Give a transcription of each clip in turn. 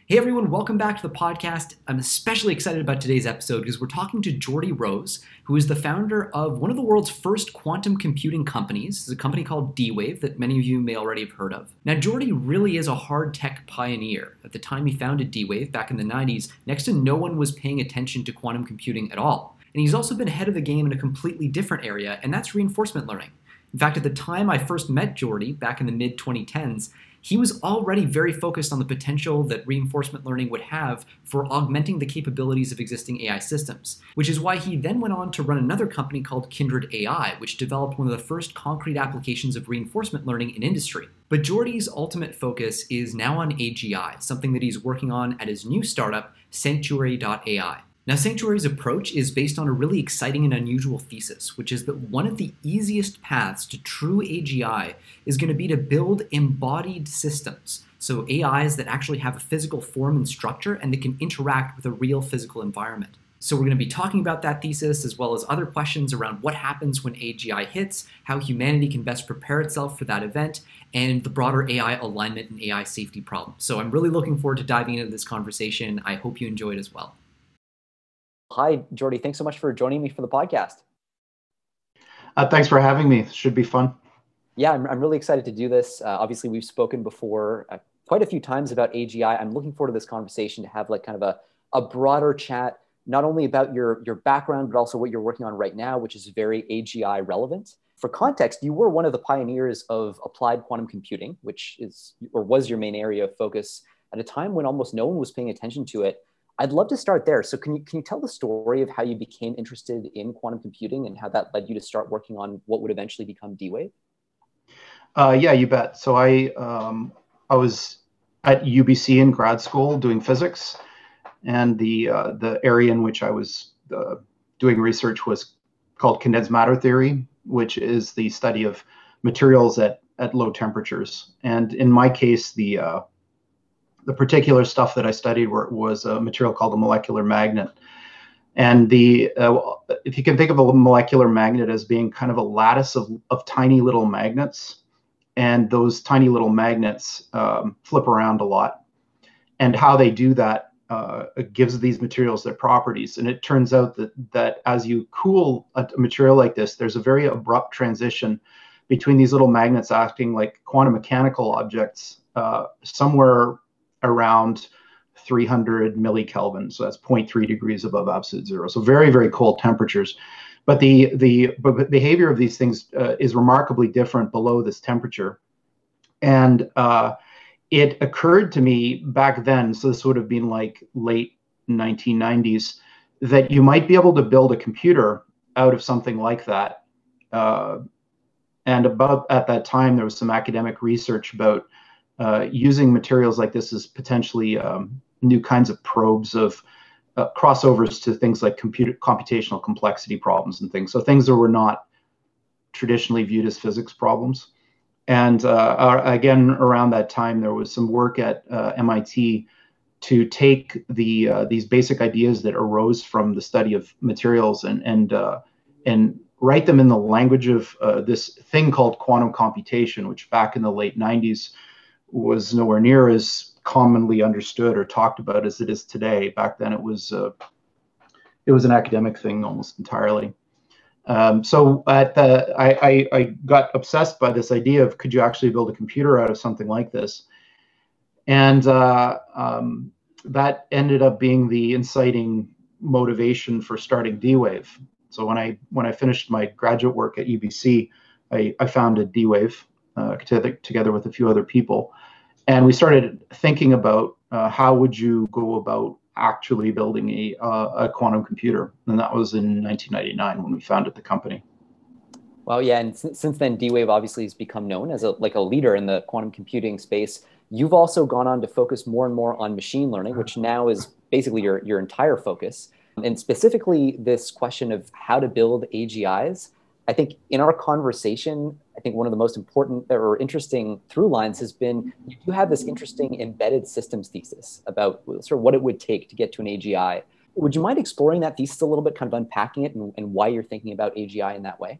Hey everyone, welcome back to the podcast. I'm especially excited about today's episode because we're talking to Jordy Rose, who is the founder of one of the world's first quantum computing companies. It's a company called D-Wave that many of you may already have heard of. Now, Jordy really is a hard tech pioneer. At the time he founded D-Wave back in the 90s, next to no one was paying attention to quantum computing at all. And he's also been ahead of the game in a completely different area, and that's reinforcement learning. In fact, at the time I first met Jordy, back in the mid-2010s, he was already very focused on the potential that reinforcement learning would have for augmenting the capabilities of existing AI systems, which is why he then went on to run another company called Kindred AI, which developed one of the first concrete applications of reinforcement learning in industry. But Jordy's ultimate focus is now on AGI, something that he's working on at his new startup, Sanctuary.ai. Now, Sanctuary's approach is based on a really exciting and unusual thesis, which is that one of the easiest paths to true AGI is going to be to build embodied systems. So AIs that actually have a physical form and structure and that can interact with a real physical environment. So we're going to be talking about that thesis as well as other questions around what happens when AGI hits, how humanity can best prepare itself for that event, and the broader AI alignment and AI safety problem. So I'm really looking forward to diving into this conversation. I hope you enjoy it as well. Hi, Jordy. Thanks so much for joining me for the podcast. Thanks for having me. It should be fun. Yeah, I'm really excited to do this. Obviously, we've spoken before quite a few times about AGI. I'm looking forward to this conversation to have like kind of a broader chat, not only about your background, but also what you're working on right now, which is very AGI relevant. For context, you were one of the pioneers of applied quantum computing, which is or was your main area of focus at a time when almost no one was paying attention to it. I'd love to start there. So can you tell the story of how you became interested in quantum computing and how that led you to start working on what would eventually become D-Wave? Yeah, you bet. So I was at UBC in grad school doing physics, and the area in which I was doing research was called condensed matter theory, which is the study of materials at low temperatures. And in my case, the particular stuff that I studied was a material called a molecular magnet. And if you can think of a molecular magnet as being kind of a lattice of tiny little magnets, and those tiny little magnets flip around a lot. And how they do that gives these materials their properties. And it turns out that as you cool a material like this, there's a very abrupt transition between these little magnets acting like quantum mechanical objects somewhere around 300 millikelvin. So that's 0.3 degrees above absolute zero. So very, very cold temperatures. But the behavior of these things is remarkably different below this temperature. And it occurred to me back then, so this would have been like late 1990s, that you might be able to build a computer out of something like that. And about at that time, there was some academic research about using materials like this as potentially new kinds of probes of crossovers to things like computational complexity problems and things. So things that were not traditionally viewed as physics problems. And again, around that time, there was some work at MIT to take these basic ideas that arose from the study of materials and write them in the language of this thing called quantum computation, which back in the late 90s was nowhere near as commonly understood or talked about as it is today. Back then, it was an academic thing almost entirely. So I got obsessed by this idea of could you actually build a computer out of something like this, and that ended up being the inciting motivation for starting D-Wave. So when I finished my graduate work at UBC, I founded D-Wave together with a few other people. And we started thinking about how would you go about actually building a quantum computer. And that was in 1999 when we founded the company. Well, yeah, and since then, D-Wave obviously has become known as a leader in the quantum computing space. You've also gone on to focus more and more on machine learning, which now is basically your entire focus. And specifically this question of how to build AGIs. I think in our conversation, I think one of the most important or interesting through lines has been you do have this interesting embedded systems thesis about sort of what it would take to get to an AGI. Would you mind exploring that thesis a little bit, kind of unpacking it and why you're thinking about AGI in that way?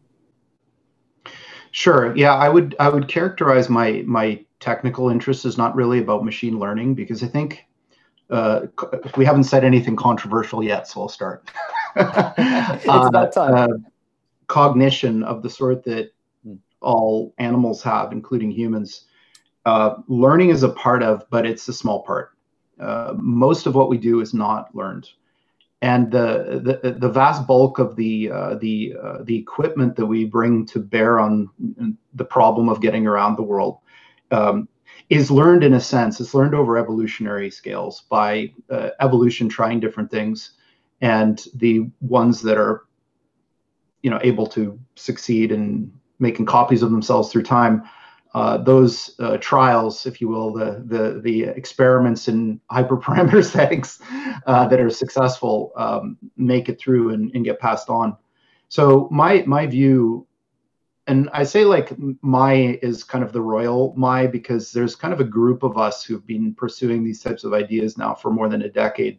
Sure. Yeah, I would characterize my technical interest as not really about machine learning, because I think we haven't said anything controversial yet, so I'll start. It's about time. Cognition of the sort that all animals have, including humans. Learning is a part of, but it's a small part. Most of what we do is not learned, and the vast bulk of the equipment that we bring to bear on the problem of getting around the world is learned in a sense. It's learned over evolutionary scales by evolution trying different things, and the ones that are able to succeed in making copies of themselves through time. Those trials, if you will, the experiments in hyperparameter settings that are successful make it through and get passed on. So my view, and I say like my is kind of the royal my, because there's kind of a group of us who've been pursuing these types of ideas now for more than a decade,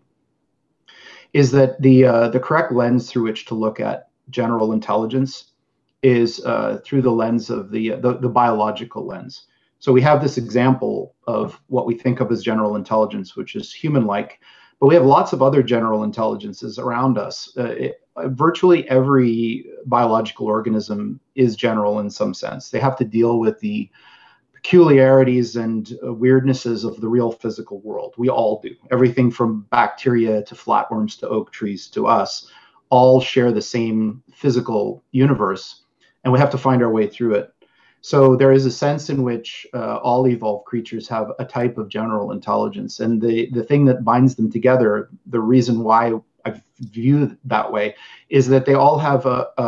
is that the correct lens through which to look at general intelligence is through the lens of the biological lens. So we have this example of what we think of as general intelligence, which is human-like, but we have lots of other general intelligences around us. Virtually every biological organism is general in some sense. They have to deal with the peculiarities and weirdnesses of the real physical world. We all do. Everything from bacteria to flatworms to oak trees to us all share the same physical universe, and we have to find our way through it. So there is a sense in which all evolved creatures have a type of general intelligence, and the thing that binds them together, the reason why I view it that way, is that they all have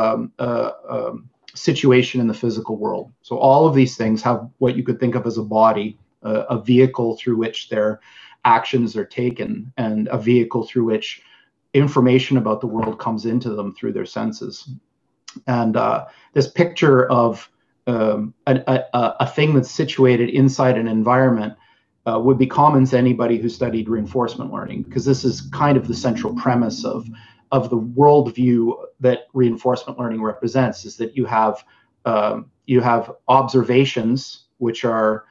a situation in the physical world. So all of these things have what you could think of as a body, a vehicle through which their actions are taken, and a vehicle through which information about the world comes into them through their senses. And this picture of a thing that's situated inside an environment would be common to anybody who studied reinforcement learning, because this is kind of the central premise of the worldview that reinforcement learning represents, is that you have observations which are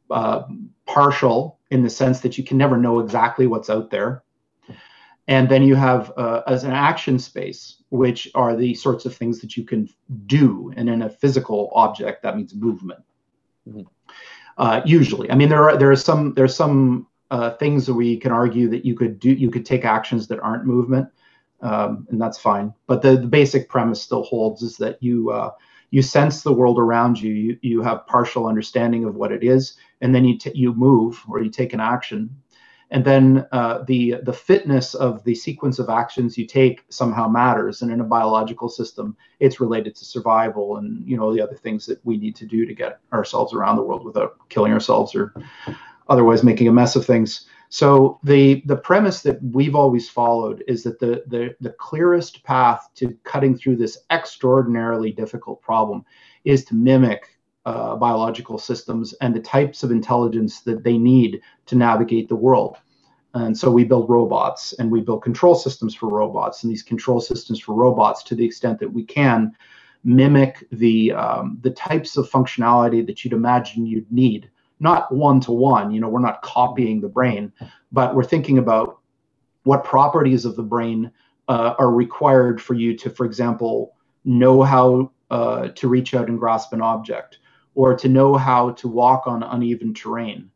partial in the sense that you can never know exactly what's out there. And then you have as an action space, which are the sorts of things that you can do. And in a physical object, that means movement. Mm-hmm. Usually, I mean, there's some things that we can argue that you could take actions that aren't movement, and that's fine. But the basic premise still holds, is that you sense the world around you. You have partial understanding of what it is, and then you move, or you take an action. And then the fitness of the sequence of actions you take somehow matters. And in a biological system, it's related to survival and the other things that we need to do to get ourselves around the world without killing ourselves or otherwise making a mess of things. So the premise that we've always followed is that the clearest path to cutting through this extraordinarily difficult problem is to mimic biological systems and the types of intelligence that they need to navigate the world. And so we build robots, and we build control systems for robots, and these control systems for robots, to the extent that we can, mimic the types of functionality that you'd imagine you'd need. Not one-to-one, we're not copying the brain, but we're thinking about what properties of the brain are required for you to, for example, know how to reach out and grasp an object, or to know how to walk on uneven terrain,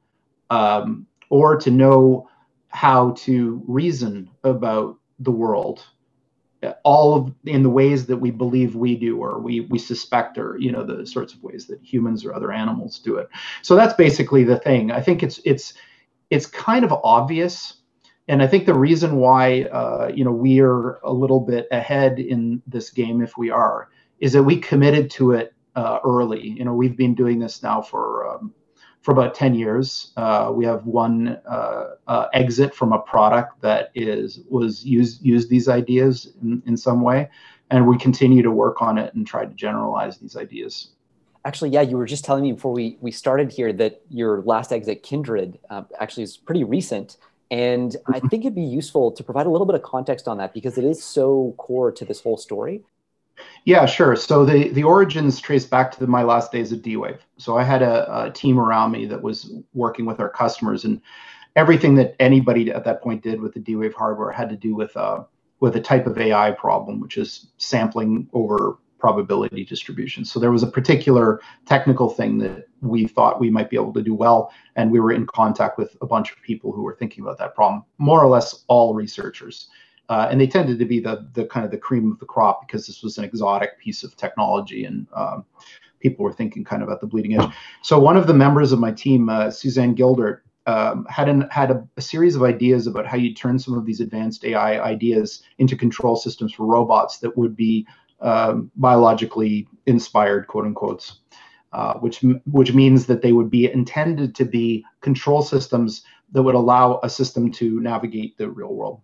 or to know how to reason about the world, all in the ways that we believe we do, or we suspect, or the sorts of ways that humans or other animals do it. So that's basically the thing. I think it's kind of obvious, and I think the reason why we are a little bit ahead in this game, if we are, is that we committed to it early. We've been doing this now for about 10 years. We have one exit from a product that was used these ideas in some way, and we continue to work on it and try to generalize these ideas. Actually, yeah, you were just telling me before we started here that your last exit, Kindred, actually is pretty recent. And I think it'd be useful to provide a little bit of context on that, because it is so core to this whole story. Yeah, sure. So the origins trace back to my last days at D-Wave. So I had a team around me that was working with our customers, and everything that anybody at that point did with the D-Wave hardware had to do with a type of AI problem, which is sampling over probability distribution. So there was a particular technical thing that we thought we might be able to do well, and we were in contact with a bunch of people who were thinking about that problem, more or less all researchers. And they tended to be the kind of the cream of the crop because this was an exotic piece of technology, and people were thinking kind of at the bleeding edge. So one of the members of my team, Suzanne Gildert, had a series of ideas about how you turn some of these advanced AI ideas into control systems for robots that would be biologically inspired, quote unquote, which means that they would be intended to be control systems that would allow a system to navigate the real world.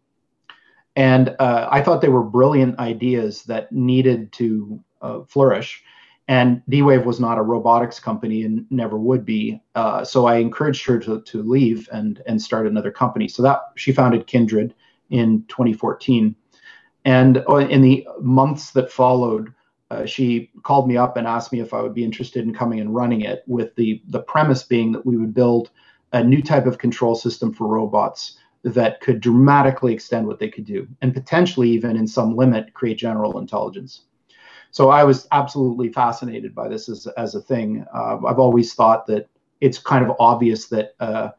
And I thought they were brilliant ideas that needed to flourish. And D-Wave was not a robotics company and never would be. So I encouraged her to leave and start another company. So that she founded Kindred in 2014. And in the months that followed, she called me up and asked me if I would be interested in coming and running it, with the premise being that we would build a new type of control system for robots that could dramatically extend what they could do, and potentially even in some limit create general intelligence. So I was absolutely fascinated by this as a thing. I've always thought that it's kind of obvious that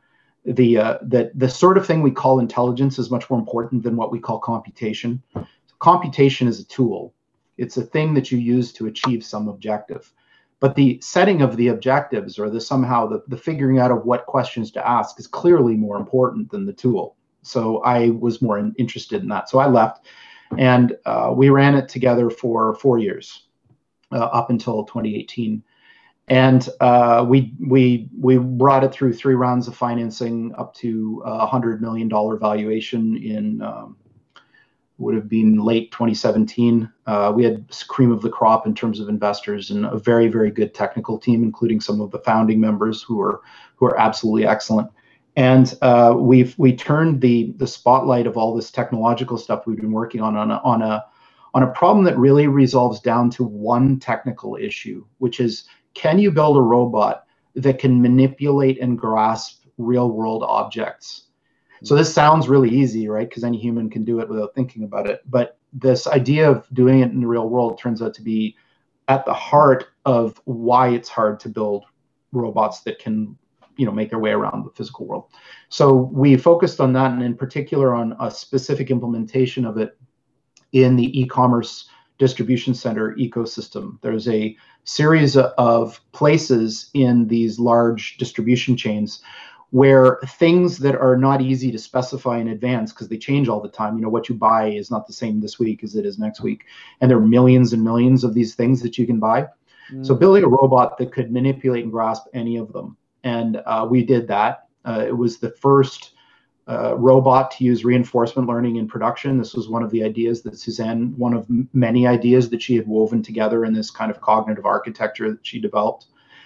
the sort of thing we call intelligence is much more important than what we call computation. Computation is a tool. It's a thing that you use to achieve some objective. But the setting of the objectives, or the figuring out of what questions to ask, is clearly more important than the tool. So I was more interested in that. So I left, and we ran it together for 4 years, up until 2018. And we brought it through 3 rounds of financing, up to $100 million valuation in would have been late 2017. We had cream of the crop in terms of investors and a very, very good technical team, including some of the founding members who are absolutely excellent. And we turned the spotlight of all this technological stuff we've been working on a problem that really resolves down to one technical issue, which is, can you build a robot that can manipulate and grasp real world objects? So this sounds really easy, right? Because any human can do it without thinking about it. But this idea of doing it in the real world turns out to be at the heart of why it's hard to build robots that can, make their way around the physical world. So we focused on that, and in particular on a specific implementation of it in the e-commerce distribution center ecosystem. There's a series of places in these large distribution chains where things that are not easy to specify in advance, because they change all the time. What you buy is not the same this week as it is next week. And there are millions and millions of these things that you can buy. So building a robot that could manipulate and grasp any of them. And we did that. It was the first robot to use reinforcement learning in production. This was one of the ideas that Suzanne, one of many ideas that she had woven together in this kind of cognitive architecture that she developed.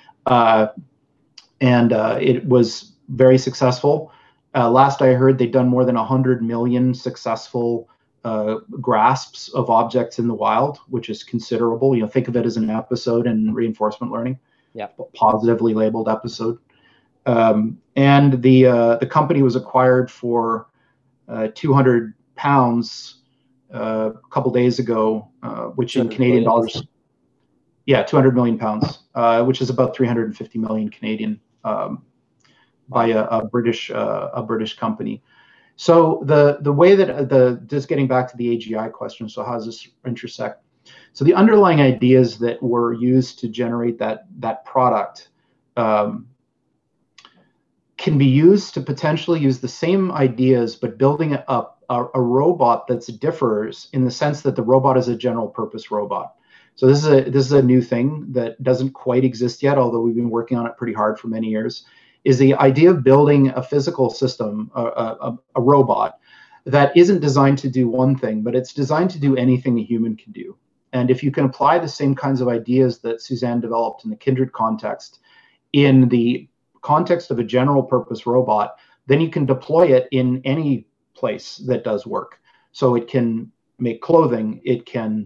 And it was very successful. Last I heard, they'd done more than 100 million successful grasps of objects in the wild, which is considerable. Think of it as an episode in reinforcement learning. Yeah, positively labeled episode. And the company was acquired for 200 pounds a couple days ago, which in Canadian dollars, 200 million pounds, which is about 350 million Canadian, by a British company. So the way that just getting back to the AGI question, so how does this intersect? So the underlying ideas that were used to generate that product can be used to potentially use the same ideas, but building up a robot that differs in the sense that the robot is a general purpose robot. So this is a new thing that doesn't quite exist yet, although we've been working on it pretty hard for many years, is the idea of building a physical system, a robot that isn't designed to do one thing, but it's designed to do anything a human can do. And if you can apply the same kinds of ideas that Suzanne developed in the Kindred context in the context of a general purpose robot, then you can deploy it in any place that does work. So it can make clothing, it can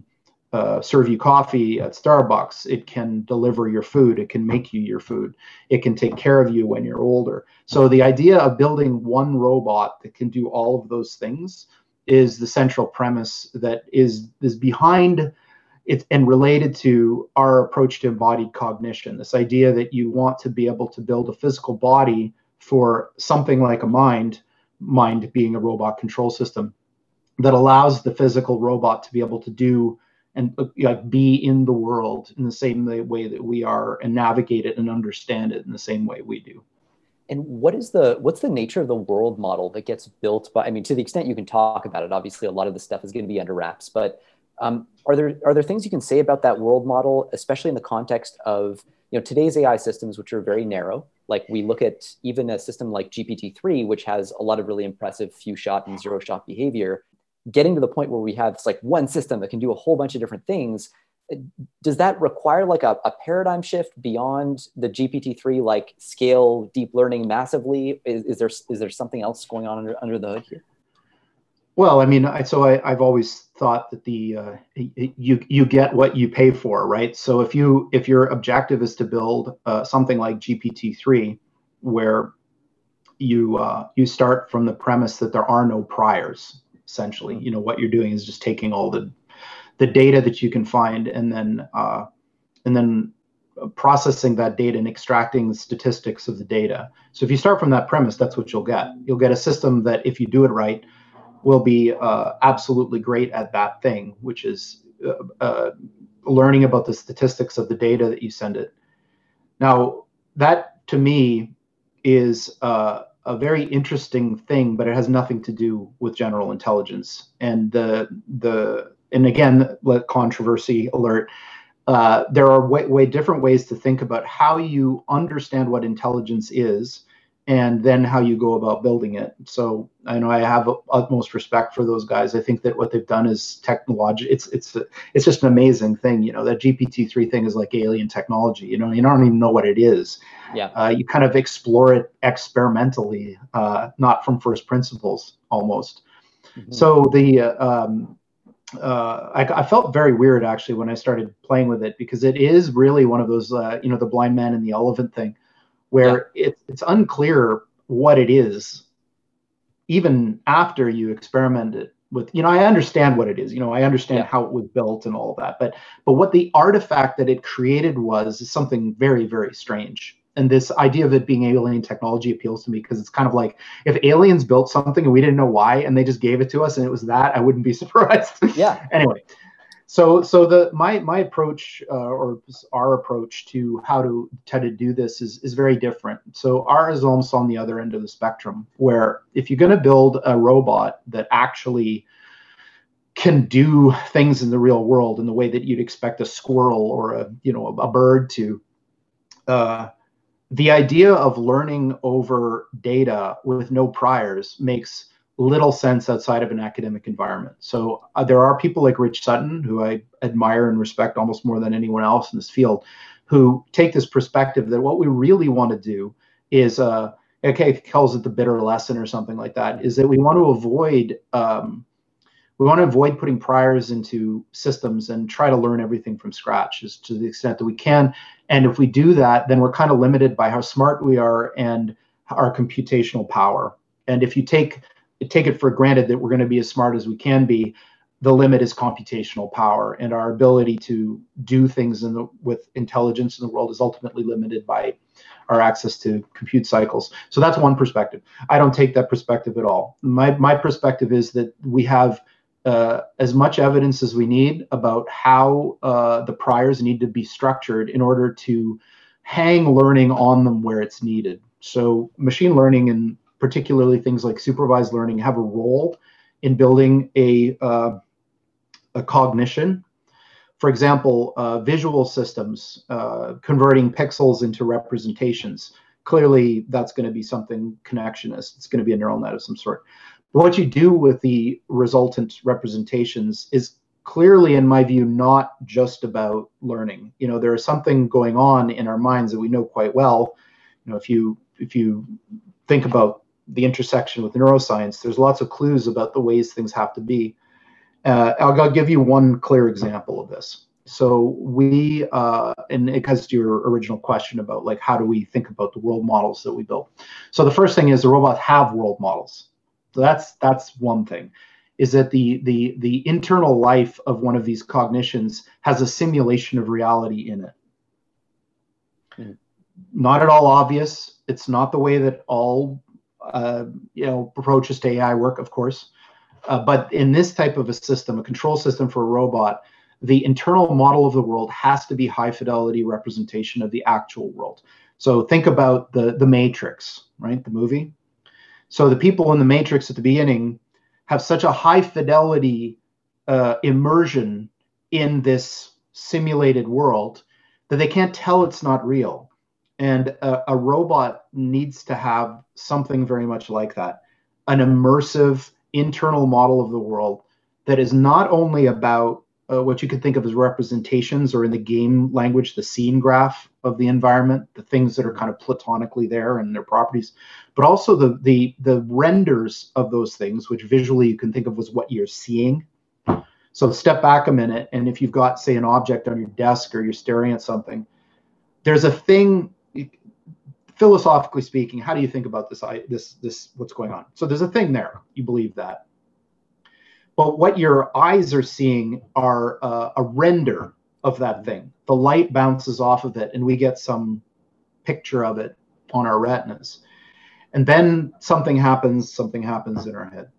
serve you coffee at Starbucks. It can deliver your food. It can make you your food. It can take care of you when you're older. So the idea of building one robot that can do all of those things is the central premise that is behind it and related to our approach to embodied cognition. This idea that you want to be able to build a physical body for something like a mind being a robot control system that allows the physical robot to be able to do and be in the world in the same way that we are and navigate it and understand it in the same way we do. And what's the nature of the world model that gets built by, I mean, to the extent you can talk about it, obviously a lot of the stuff is going to be under wraps, but are there things you can say about that world model, especially in the context of, today's AI systems, which are very narrow? Like we look at even a system like GPT-3, which has a lot of really impressive few shot and zero shot behavior. Getting to the point where we have one system that can do a whole bunch of different things, does that require a paradigm shift beyond the GPT-3 scale deep learning massively? Is there something else going on under the hood here? Well, I mean, I've always thought that you get what you pay for, right? So if your objective is to build something like GPT-3, where you start from the premise that there are no priors. Essentially, what you're doing is just taking all the data that you can find and then processing that data and extracting the statistics of the data. So if you start from that premise, that's what you'll get. You'll get a system that, if you do it right, will be absolutely great at that thing, which is learning about the statistics of the data that you send it. Now, that to me is a very interesting thing, but it has nothing to do with general intelligence. And and again, controversy alert. There are way different ways to think about how you understand what intelligence is, and then how you go about building it. So I know I have utmost respect for those guys. I think that what they've done is technology. It's just an amazing thing. That GPT-3 thing is like alien technology. You don't even know what it is. Yeah. You kind of explore it experimentally, not from first principles almost. Mm-hmm. So I felt very weird actually when I started playing with it, because it is really one of those, the blind man and the elephant thing, where it's unclear what it is, even after you experiment it with, I understand what it is, I understand how it was built and all of that, but what the artifact that it created is something very, very strange. And this idea of it being alien technology appeals to me, because it's kind of like, if aliens built something and we didn't know why, and they just gave it to us and it was that, I wouldn't be surprised. Yeah. Anyway. So my approach, or our approach to how to do this is very different. So ours is almost on the other end of the spectrum, where if you're going to build a robot that actually can do things in the real world in the way that you'd expect a squirrel or a bird to, the idea of learning over data with no priors makes little sense outside of an academic environment. So there are people like Rich Sutton, who I admire and respect almost more than anyone else in this field, who take this perspective that what we really want to do is, he calls it the bitter lesson or something like that, is that we want to avoid putting priors into systems and try to learn everything from scratch, as to the extent that we can. And if we do that, then we're kind of limited by how smart we are and our computational power. And if you take it for granted that we're going to be as smart as we can be, the limit is computational power, and our ability to do things with intelligence in the world is ultimately limited by our access to compute cycles. So that's one perspective. I don't take that perspective at all. My perspective is that we have as much evidence as we need about how the priors need to be structured in order to hang learning on them where it's needed. So machine learning, and particularly things like supervised learning, have a role in building a cognition. For example, visual systems, converting pixels into representations. Clearly, that's going to be something connectionist. It's going to be a neural net of some sort. But what you do with the resultant representations is clearly, in my view, not just about learning. There is something going on in our minds that we know quite well. If you think about the intersection with neuroscience, there's lots of clues about the ways things have to be. I'll give you one clear example of this. So we, and it goes to your original question about like, how do we think about the world models that we build? So the first thing is the robots have world models. So that's one thing, is that the internal life of one of these cognitions has a simulation of reality in it. Mm. Not at all obvious. It's not the way that all approaches to AI work, of course. But in this type of a system, a control system for a robot, the internal model of the world has to be high fidelity representation of the actual world. So think about the Matrix, right? The movie. So the people in the Matrix at the beginning have such a high fidelity immersion in this simulated world that they can't tell it's not real. And a robot needs to have something very much like that, an immersive internal model of the world that is not only about what you could think of as representations, or in the game language, the scene graph of the environment, the things that are kind of platonically there and their properties, but also the renders of those things, which visually you can think of as what you're seeing. So step back a minute, and if you've got, say, an object on your desk or you're staring at something, there's a thing. Philosophically speaking, how do you think about this what's going on? So there's a thing there. You believe that. But what your eyes are seeing are a render of that thing. The light bounces off of it, and we get some picture of it on our retinas. And then something happens in our head.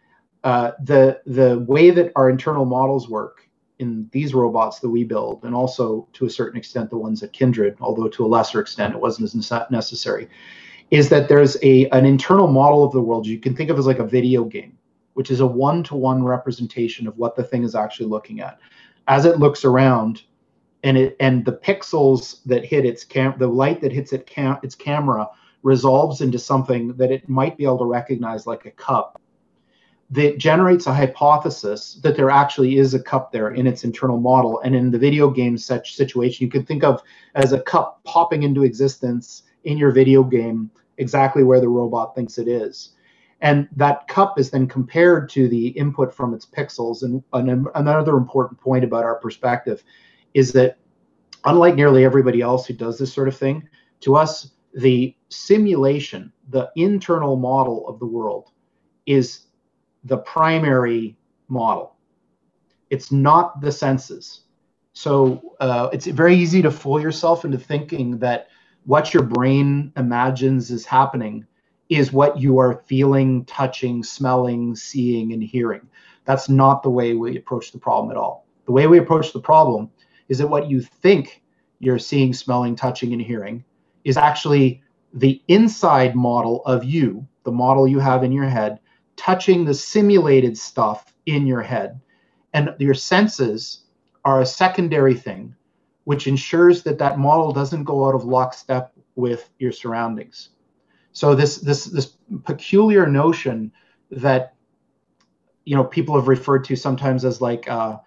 The way that our internal models work in these robots that we build, and also to a certain extent the ones at Kindred, although to a lesser extent it wasn't as necessary, is that there's an internal model of the world you can think of as like a video game, which is a one-to-one representation of what the thing is actually looking at. As it looks around, and the pixels that hit the light that hits its camera resolves into something that it might be able to recognize, like a cup, that generates a hypothesis that there actually is a cup there in its internal model. And in the video game such situation, you could think of as a cup popping into existence in your video game, exactly where the robot thinks it is. And that cup is then compared to the input from its pixels. And another important point about our perspective is that, unlike nearly everybody else who does this sort of thing, to us, the simulation, the internal model of the world, is the primary model. It's not the senses. So it's very easy to fool yourself into thinking that what your brain imagines is happening is what you are feeling, touching, smelling, seeing, and hearing. That's not the way we approach the problem at all. The way we approach the problem is that what you think you're seeing, smelling, touching, and hearing is actually the inside model of you, the model you have in your head, touching the simulated stuff in your head. And your senses are a secondary thing, which ensures that that model doesn't go out of lockstep with your surroundings. So this peculiar notion that, people have referred to sometimes as like,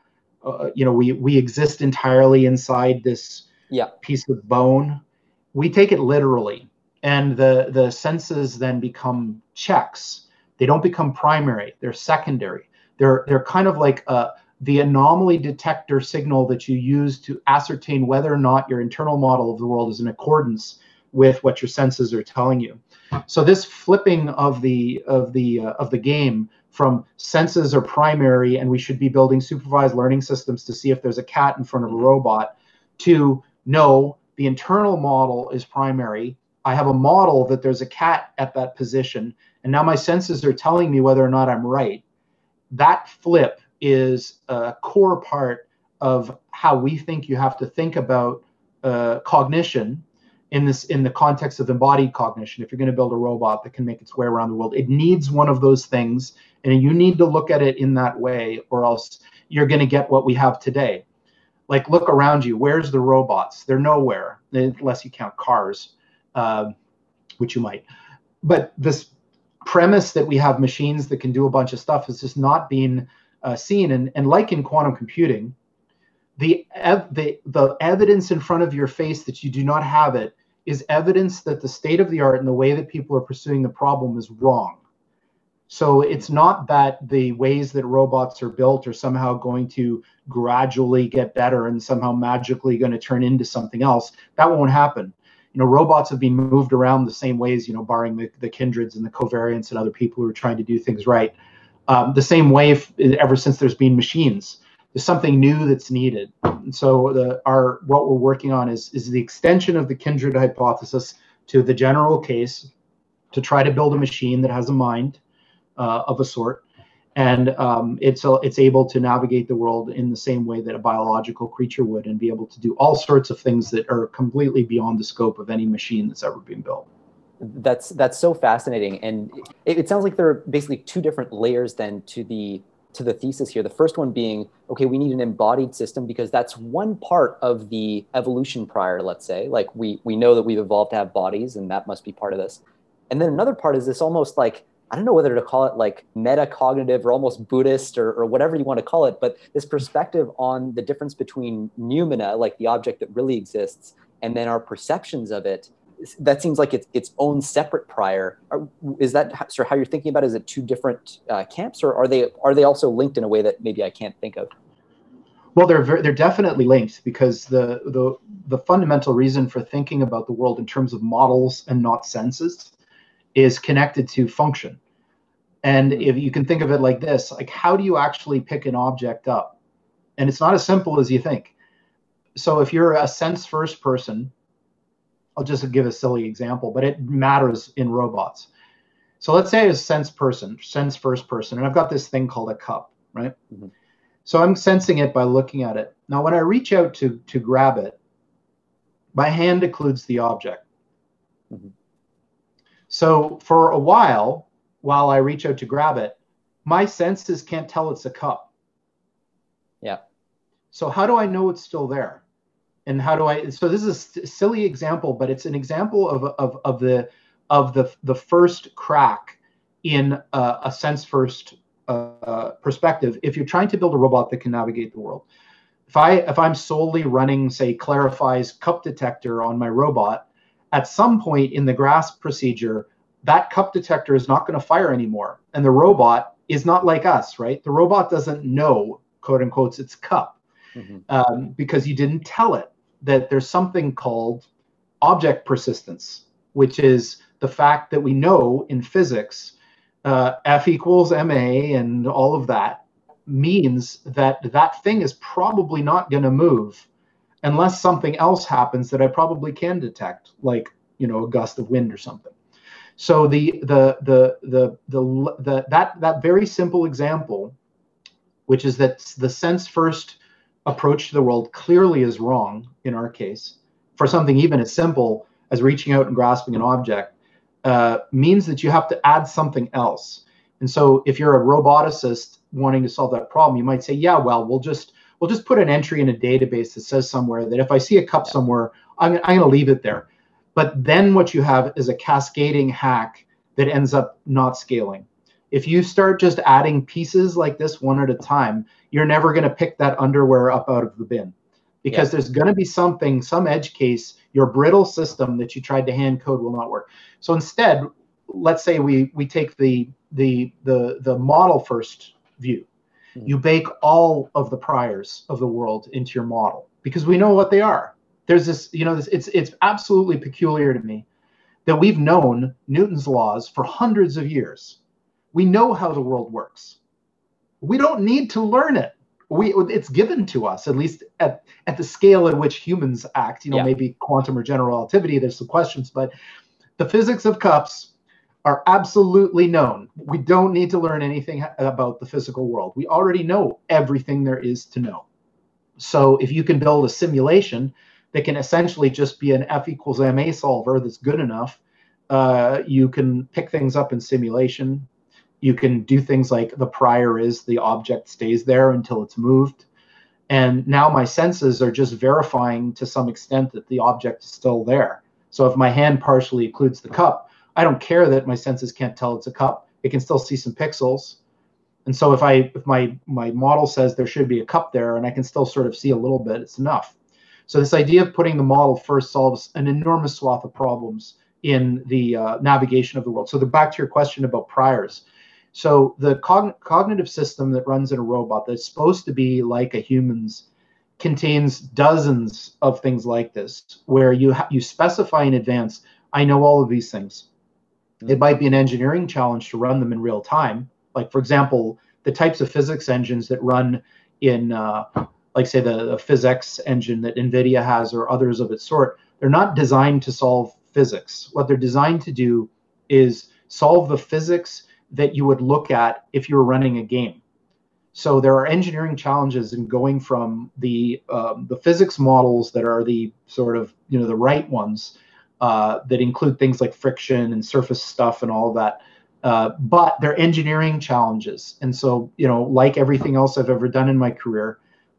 we exist entirely inside this piece of bone. We take it literally, and the senses then become checks. They don't become primary. They're secondary. They're kind of like the anomaly detector signal that you use to ascertain whether or not your internal model of the world is in accordance with what your senses are telling you. So this flipping of the game from senses are primary and we should be building supervised learning systems to see if there's a cat in front of a robot, to no, the internal model is primary. I have a model that there's a cat at that position, and now my senses are telling me whether or not I'm right. That flip is a core part of how we think you have to think about cognition in the context of embodied cognition. If you're going to build a robot that can make its way around the world, it needs one of those things, and you need to look at it in that way, or else you're going to get what we have today. Like, look around you. Where's the robots? They're nowhere, unless you count cars, which you might. But this premise that we have machines that can do a bunch of stuff is just not being seen. And like in quantum computing, the evidence in front of your face that you do not have it is evidence that the state of the art and the way that people are pursuing the problem is wrong. So it's not that the ways that robots are built are somehow going to gradually get better and somehow magically going to turn into something else. That won't happen. Robots have been moved around the same ways, barring the Kindreds and the Covariants and other people who are trying to do things right. The same way ever since there's been machines. There's something new that's needed. And so what we're working on is the extension of the Kindred hypothesis to the general case, to try to build a machine that has a mind of a sort, and it's able to navigate the world in the same way that a biological creature would, and be able to do all sorts of things that are completely beyond the scope of any machine that's ever been built. That's so fascinating, and it sounds like there are basically two different layers then to the thesis here. The first one being, okay, we need an embodied system because that's one part of the evolution prior, let's say. Like we know that we've evolved to have bodies, and that must be part of this. And then another part is this almost like, I don't know whether to call it like metacognitive or almost Buddhist or whatever you want to call it, but this perspective on the difference between noumena, like the object that really exists, and then our perceptions of it. That seems like it's its own separate prior. Is that sort of how you're thinking about it? Is it two different camps, or are they also linked in a way that maybe I can't think of? Well, they're definitely linked, because the fundamental reason for thinking about the world in terms of models and not senses is connected to function. And if you can think of it like this, like, how do you actually pick an object up? And it's not as simple as you think. So if you're a sense first person, I'll just give a silly example, but it matters in robots. So let's say I was sense first person, and I've got this thing called a cup, right? Mm-hmm. So I'm sensing it by looking at it. Now, when I reach out to grab it, my hand occludes the object. Mm-hmm. So for a while I reach out to grab it, my senses can't tell it's a cup. Yeah. So how do I know it's still there? And so this is a silly example, but it's an example of the first crack in a sense first perspective. If you're trying to build a robot that can navigate the world, if I'm solely running, say, Clarify's cup detector on my robot, at some point in the grasp procedure, that cup detector is not going to fire anymore. And the robot is not like us, right? The robot doesn't know, quote unquote, it's cup, because you didn't tell it that there's something called object persistence, which is the fact that we know in physics, F equals ma and all of that means that thing is probably not going to move unless something else happens that I probably can detect, like, a gust of wind or something. So that very simple example, which is that the sense first approach to the world clearly is wrong in our case, for something even as simple as reaching out and grasping an object, means that you have to add something else. And so if you're a roboticist wanting to solve that problem, you might say, yeah, well, we'll just put an entry in a database that says somewhere that if I see a cup somewhere, I'm going to leave it there. But then what you have is a cascading hack that ends up not scaling. If you start just adding pieces like this one at a time, you're never going to pick that underwear up out of the bin, because there's going to be some edge case, your brittle system that you tried to hand code will not work. So instead, let's say we take the model first view. You bake all of the priors of the world into your model because we know what they are. There's this, it's absolutely peculiar to me that we've known Newton's laws for hundreds of years. We know how the world works. We don't need to learn it. It's given to us, at least at the scale at which humans act. Maybe quantum or general relativity, there's some questions, but the physics of cups are absolutely known. We don't need to learn anything about the physical world. We already know everything there is to know. So if you can build a simulation that can essentially just be an F equals ma solver that's good enough, you can pick things up in simulation. You can do things like the prior is the object stays there until it's moved. And now my senses are just verifying to some extent that the object is still there. So if my hand partially occludes the cup, I don't care that my senses can't tell it's a cup. It can still see some pixels. And so if my model says there should be a cup there and I can still sort of see a little bit, it's enough. So this idea of putting the model first solves an enormous swath of problems in the navigation of the world. So back to your question about priors. So the cognitive system that runs in a robot that's supposed to be like a human's contains dozens of things like this, where you specify in advance, I know all of these things. It might be an engineering challenge to run them in real time. Like, for example, the types of physics engines that run in, like, say, the PhysX engine that NVIDIA has or others of its sort, they're not designed to solve physics. What they're designed to do is solve the physics that you would look at if you were running a game. So there are engineering challenges in going from the physics models that are the sort of, the right ones, that include things like friction and surface stuff and all of that. But they're engineering challenges. And so, like everything else I've ever done in my career,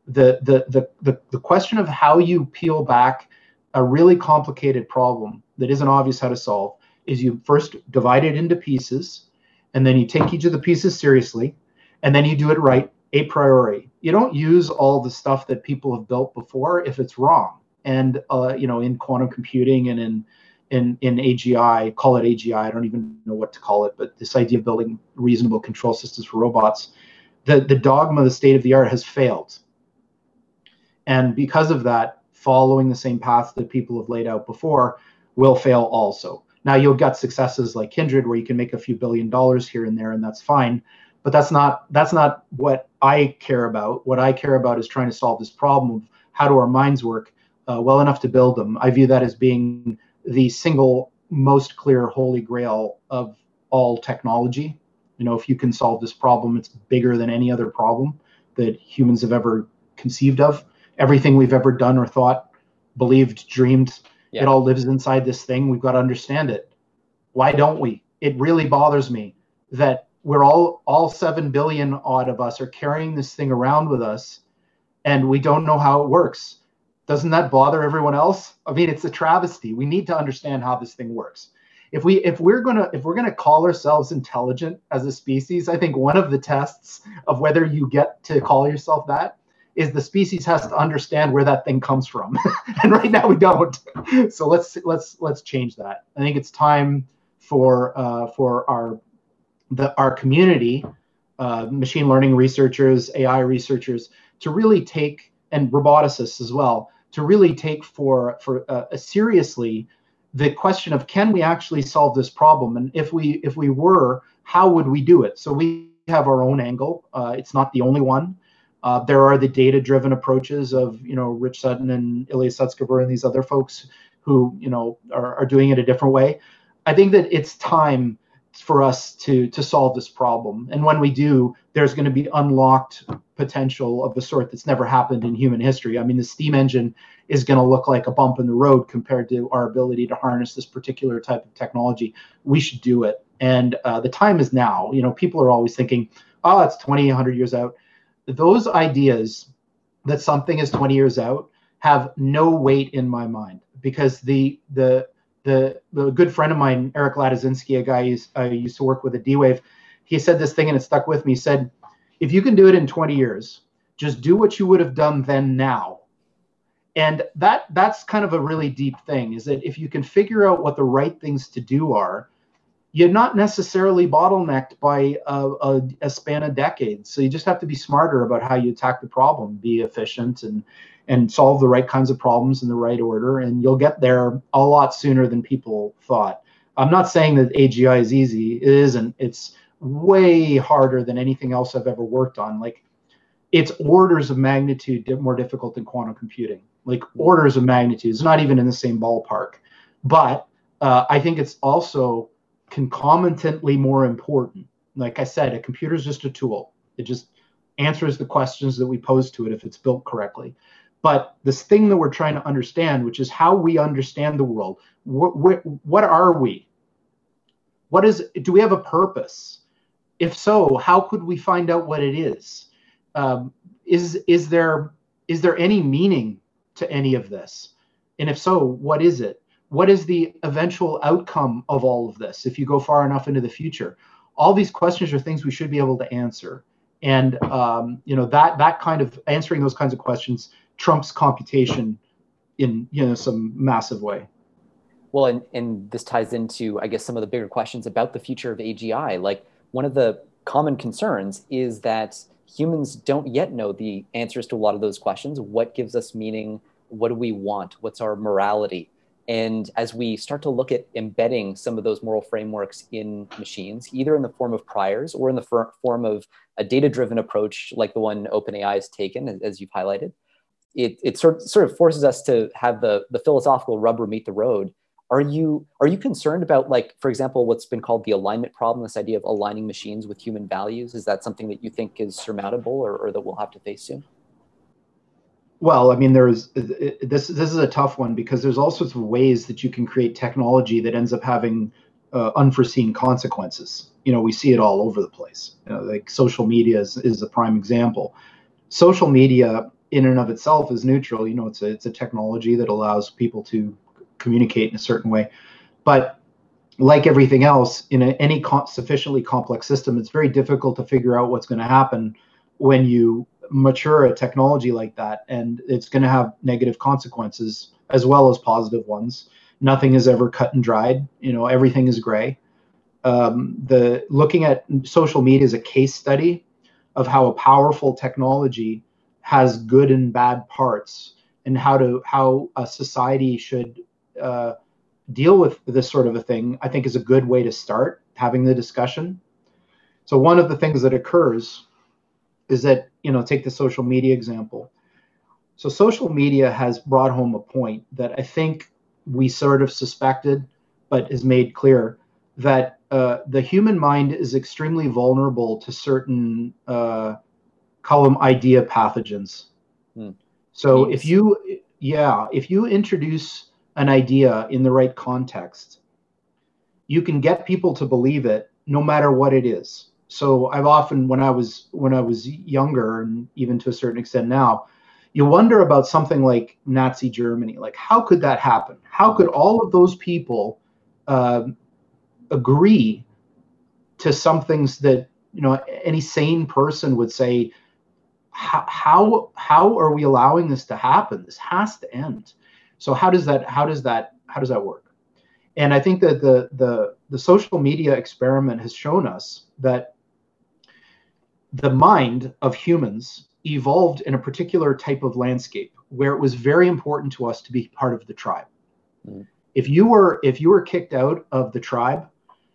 the question of how you peel back a really complicated problem that isn't obvious how to solve is you first divide it into pieces, and then you take each of the pieces seriously, and then you do it right a priori. You don't use all the stuff that people have built before if it's wrong. And in quantum computing and in AGI, call it AGI, I don't even know what to call it, but this idea of building reasonable control systems for robots, the dogma, the state of the art has failed. And because of that, following the same path that people have laid out before will fail also. Now, you'll get successes like Kindred where you can make a few $1 billion here and there, and that's fine. But that's not what I care about. What I care about is trying to solve this problem of how do our minds work well enough to build them. I view that as being the single most clear holy grail of all technology. If you can solve this problem, it's bigger than any other problem that humans have ever conceived of. Everything we've ever done or thought, believed, dreamed, It all lives inside this thing. We've got to understand it. Why don't we? It really bothers me that we're all 7 billion odd of us are carrying this thing around with us, and we don't know how it works. Doesn't that bother everyone else? I mean, it's a travesty. We need to understand how this thing works. If we're gonna call ourselves intelligent as a species, I think one of the tests of whether you get to call yourself that is the species has to understand where that thing comes from. And right now we don't. So let's change that. I think it's time for our community, machine learning researchers, AI researchers, to really take, and roboticists as well, to really take for seriously the question of, can we actually solve this problem? And if we were, how would we do it? So we have our own angle. It's not the only one. There are the data-driven approaches of Rich Sutton and Ilya Sutskever and these other folks who are doing it a different way. I think that it's time for us to solve this problem, and when we do, there's going to be unlocked potential of the sort that's never happened in human history. I mean, the steam engine is going to look like a bump in the road compared to our ability to harness this particular type of technology. We should do it, and the time is now. People are always thinking, oh, it's 20, 100 years out. Those ideas that something is 20 years out have no weight in my mind, because the good friend of mine, Eric Ladzinski, a guy I used to work with at D-Wave, he said this thing and it stuck with me. He said, if you can do it in 20 years, just do what you would have done then now. And that's kind of a really deep thing, is that if you can figure out what the right things to do are, you're not necessarily bottlenecked by a span of decades. So you just have to be smarter about how you attack the problem, be efficient and solve the right kinds of problems in the right order. And you'll get there a lot sooner than people thought. I'm not saying that AGI is easy. It isn't. It's way harder than anything else I've ever worked on. Like, it's orders of magnitude more difficult than quantum computing. Like, orders of magnitude. It's not even in the same ballpark. But I think it's also concomitantly more important. Like I said, a computer is just a tool. It just answers the questions that we pose to it if it's built correctly. But this thing that we're trying to understand, which is how we understand the world, what are we? Do we have a purpose? If so, how could we find out what it is? Is there any meaning to any of this? And if so, what is it? What is the eventual outcome of all of this if you go far enough into the future? All these questions are things we should be able to answer. And that kind of answering those kinds of questions trumps computation in some massive way. Well, and this ties into, I guess, some of the bigger questions about the future of AGI. Like, one of the common concerns is that humans don't yet know the answers to a lot of those questions. What gives us meaning? What do we want? What's our morality? And as we start to look at embedding some of those moral frameworks in machines, either in the form of priors or in the form of a data-driven approach like the one OpenAI has taken, as you've highlighted, it sort of forces us to have the philosophical rubber meet the road. Are you concerned about, like, for example, what's been called the alignment problem, this idea of aligning machines with human values? Is that something that you think is surmountable or that we'll have to face soon? Well, I mean, this is a tough one because there's all sorts of ways that you can create technology that ends up having unforeseen consequences. We see it all over the place. Like social media is a prime example. Social media in and of itself is neutral. It's a technology that allows people to communicate in a certain way. But like everything else in any sufficiently complex system, it's very difficult to figure out what's going to happen when you mature a technology like that, and it's going to have negative consequences as well as positive ones. Nothing is ever cut and dried. Everything is gray. Looking at social media as a case study of how a powerful technology has good and bad parts, and how a society should deal with this sort of a thing, I think is a good way to start having the discussion. So one of the things that occurs is that, take the social media example. So social media has brought home a point that I think we sort of suspected, but is made clear, that the human mind is extremely vulnerable to certain, call them idea pathogens. So if you introduce an idea in the right context, you can get people to believe it no matter what it is. So I've often, when I was younger, and even to a certain extent now, you wonder about something like Nazi Germany. Like, how could that happen? How could all of those people agree to some things that any sane person would say? How are we allowing this to happen? This has to end. So how does that work? And I think that the social media experiment has shown us that the mind of humans evolved in a particular type of landscape where it was very important to us to be part of the tribe. If you were kicked out of the tribe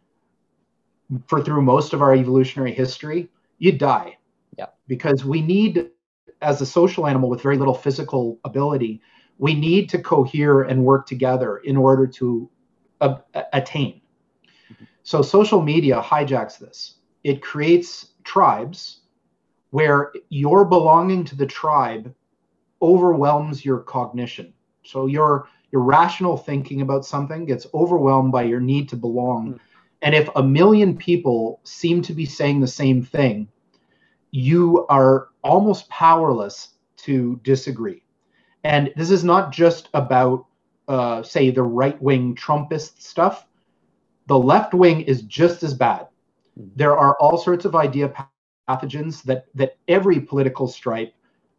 through most of our evolutionary history, you'd die. Yeah. Because we need, as a social animal with very little physical ability, we need to cohere and work together in order to attain. So social media hijacks this. It creates tribes where your belonging to the tribe overwhelms your cognition. So your rational thinking about something gets overwhelmed by your need to belong. And if 1 million people seem to be saying the same thing, you are almost powerless to disagree. And this is not just about, say, the right-wing Trumpist stuff. The left wing is just as bad. There are all sorts of idea pathogens that every political stripe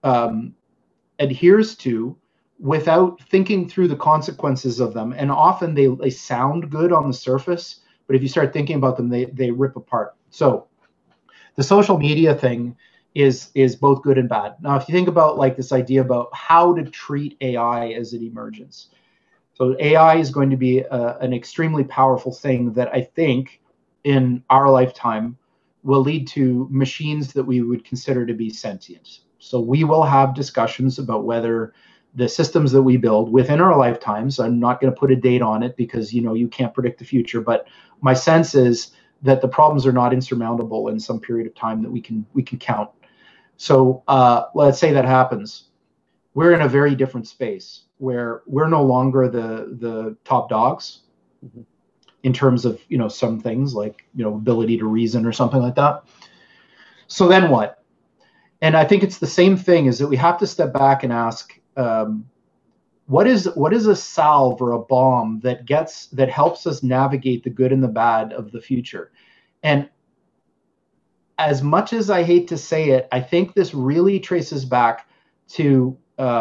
adheres to without thinking through the consequences of them. And often they sound good on the surface, but if you start thinking about them, they rip apart. So the social media thing is both good and bad. Now, if you think about like this idea about how to treat AI as it emerges. So AI is going to be an extremely powerful thing that I think in our lifetime will lead to machines that we would consider to be sentient. So we will have discussions about whether the systems that we build within our lifetimes, I'm not going to put a date on it because you can't predict the future, but my sense is that the problems are not insurmountable in some period of time that we can count. So let's say that happens. We're in a very different space where we're no longer the top dogs in terms of some things like ability to reason or something like that. So then what? And I think it's the same thing, is that we have to step back and ask, what is a salve or a bomb that helps us navigate the good and the bad of the future? And as much as I hate to say it, I think this really traces back to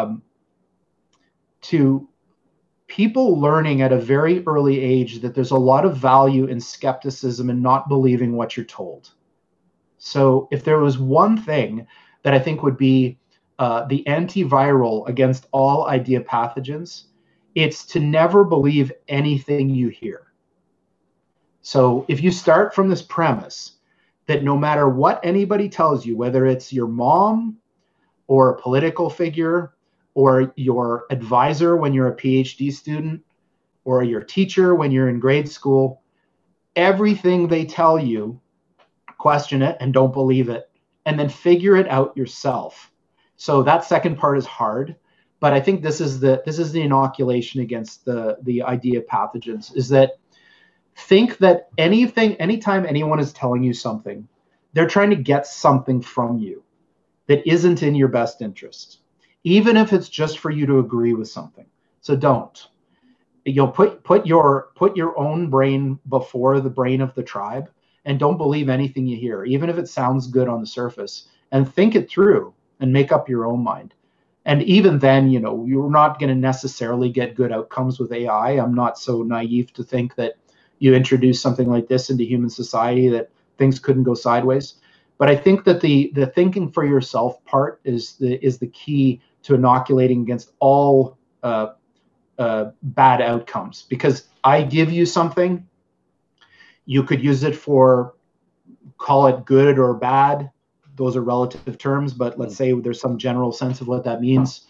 people learning at a very early age that there's a lot of value in skepticism and not believing what you're told. So if there was one thing that I think would be the antiviral against all idea pathogens, it's to never believe anything you hear. So if you start from this premise that no matter what anybody tells you, whether it's your mom or a political figure or your advisor when you're a PhD student or your teacher when you're in grade school, everything they tell you, question it and don't believe it, and then figure it out yourself. So that second part is hard, but I think this is the inoculation against the idea of pathogens, is that think that anytime anyone is telling you something, they're trying to get something from you that isn't in your best interest, even if it's just for you to agree with something. So don't. You'll put your own brain before the brain of the tribe, and don't believe anything you hear, even if it sounds good on the surface, and think it through and make up your own mind. And even then, you're not going to necessarily get good outcomes with AI. I'm not so naive to think that you introduce something like this into human society that things couldn't go sideways. But I think that the thinking for yourself part is the key to inoculating against all bad outcomes. Because I give you something, you could use it for, call it good or bad. Those are relative terms, but let's say there's some general sense of what that means.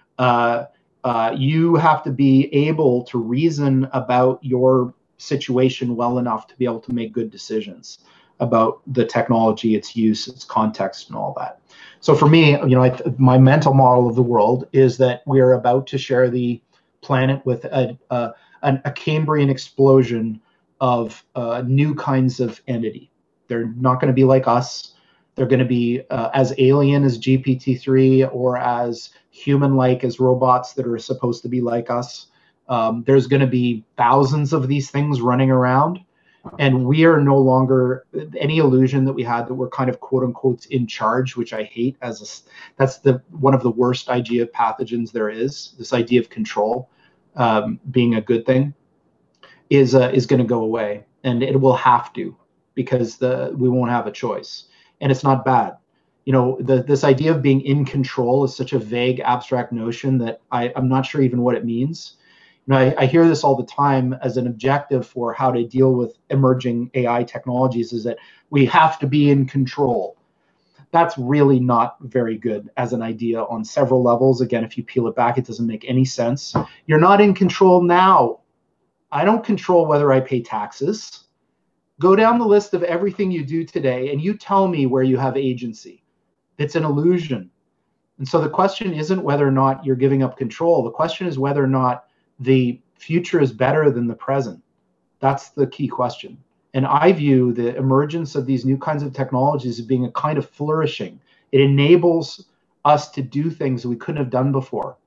You have to be able to reason about your situation well enough to be able to make good decisions about the technology, its use, its context, and all that. So for me, my mental model of the world is that we are about to share the planet with a Cambrian explosion of new kinds of entity. They're not going to be like us. They're going to be as alien as GPT-3 or as human-like as robots that are supposed to be like us. There's going to be thousands of these things running around, and we are no longer any illusion that we had that we're kind of quote unquote in charge, which I hate. That's one of the worst idea pathogens there is. This idea of control being a good thing is going to go away, and it will have to, because we won't have a choice, and it's not bad. This idea of being in control is such a vague, abstract notion that I'm not sure even what it means. I hear this all the time as an objective for how to deal with emerging AI technologies, is that we have to be in control. That's really not very good as an idea on several levels. Again, if you peel it back, it doesn't make any sense. You're not in control now. I don't control whether I pay taxes. Go down the list of everything you do today, and you tell me where you have agency. It's an illusion. And so the question isn't whether or not you're giving up control. The question is whether or not the future is better than the present. That's the key question. And I view the emergence of these new kinds of technologies as being a kind of flourishing. It enables us to do things that we couldn't have done before.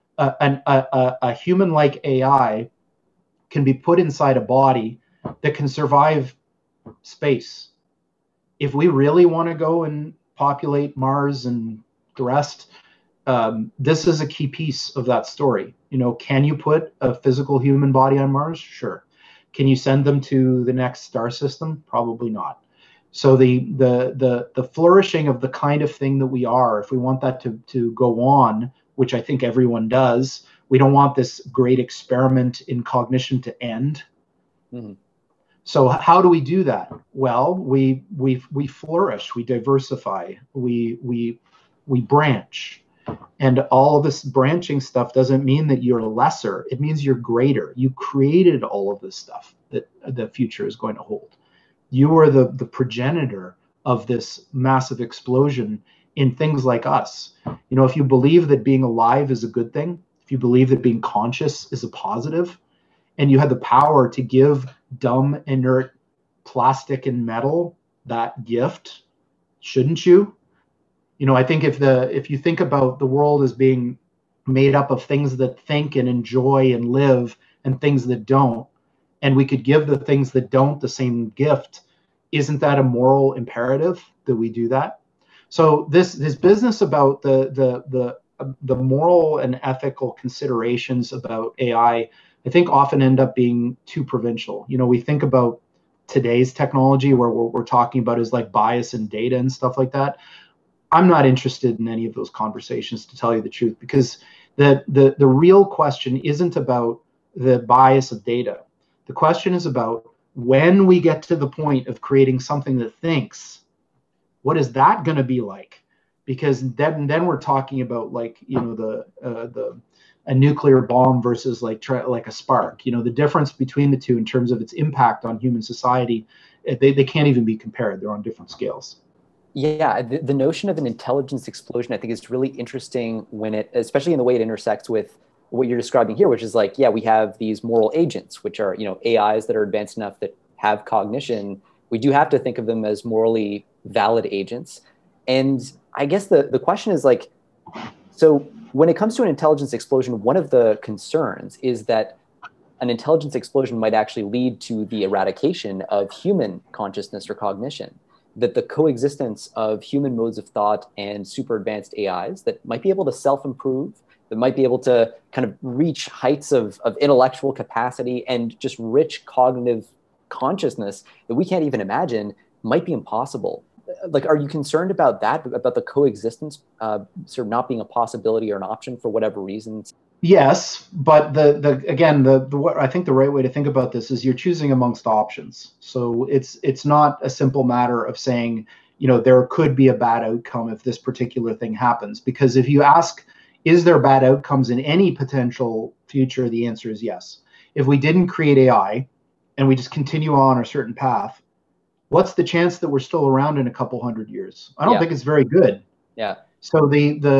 A human-like AI can be put inside a body that can survive space. If we really want to go and populate Mars and the rest, this is a key piece of that story. Can you put a physical human body on Mars? Sure. Can you send them to the next star system? Probably not. So the flourishing of the kind of thing that we are, if we want that to go on, which I think everyone does, we don't want this great experiment in cognition to end. Mm-hmm. So how do we do that? Well, we flourish, we diversify, we branch. And all of this branching stuff doesn't mean that you're lesser. It means you're greater. You created all of this stuff that the future is going to hold. You are the progenitor of this massive explosion in things like us. If you believe that being alive is a good thing, if you believe that being conscious is a positive, and you have the power to give dumb, inert plastic and metal that gift, shouldn't you? I think if you think about the world as being made up of things that think and enjoy and live and things that don't, and we could give the things that don't the same gift, isn't that a moral imperative that we do that? So this business about the moral and ethical considerations about AI, I think often end up being too provincial. We think about today's technology, where we're talking about is like bias in data and stuff like that. I'm not interested in any of those conversations, to tell you the truth, because the real question isn't about the bias of data. The question is about, when we get to the point of creating something that thinks, what is that going to be like? Because then we're talking about, like, you know, a nuclear bomb versus like a spark. You know, the difference between the two in terms of its impact on human society, they can't even be compared. They're on different scales. Yeah, the notion of an intelligence explosion, I think, is really interesting when it, especially in the way it intersects with what you're describing here, which is like, yeah, we have these moral agents, which are, you know, AIs that are advanced enough that have cognition. We do have to think of them as morally valid agents. And I guess the question is like, so when it comes to an intelligence explosion, one of the concerns is that an intelligence explosion might actually lead to the eradication of human consciousness or cognition, that the coexistence of human modes of thought and super advanced AIs that might be able to self-improve, that might be able to kind of reach heights of intellectual capacity and just rich cognitive consciousness that we can't even imagine, might be impossible. Like, are you concerned about that, about the coexistence sort of not being a possibility or an option for whatever reasons? Yes, but what I think the right way to think about this is you're choosing amongst options. So it's not a simple matter of saying, you know, there could be a bad outcome if this particular thing happens. Because if you ask, is there bad outcomes in any potential future, the answer is yes. If we didn't create AI and we just continue on a certain path, what's the chance that we're still around in a couple hundred years? I don't think it's very good. Yeah. So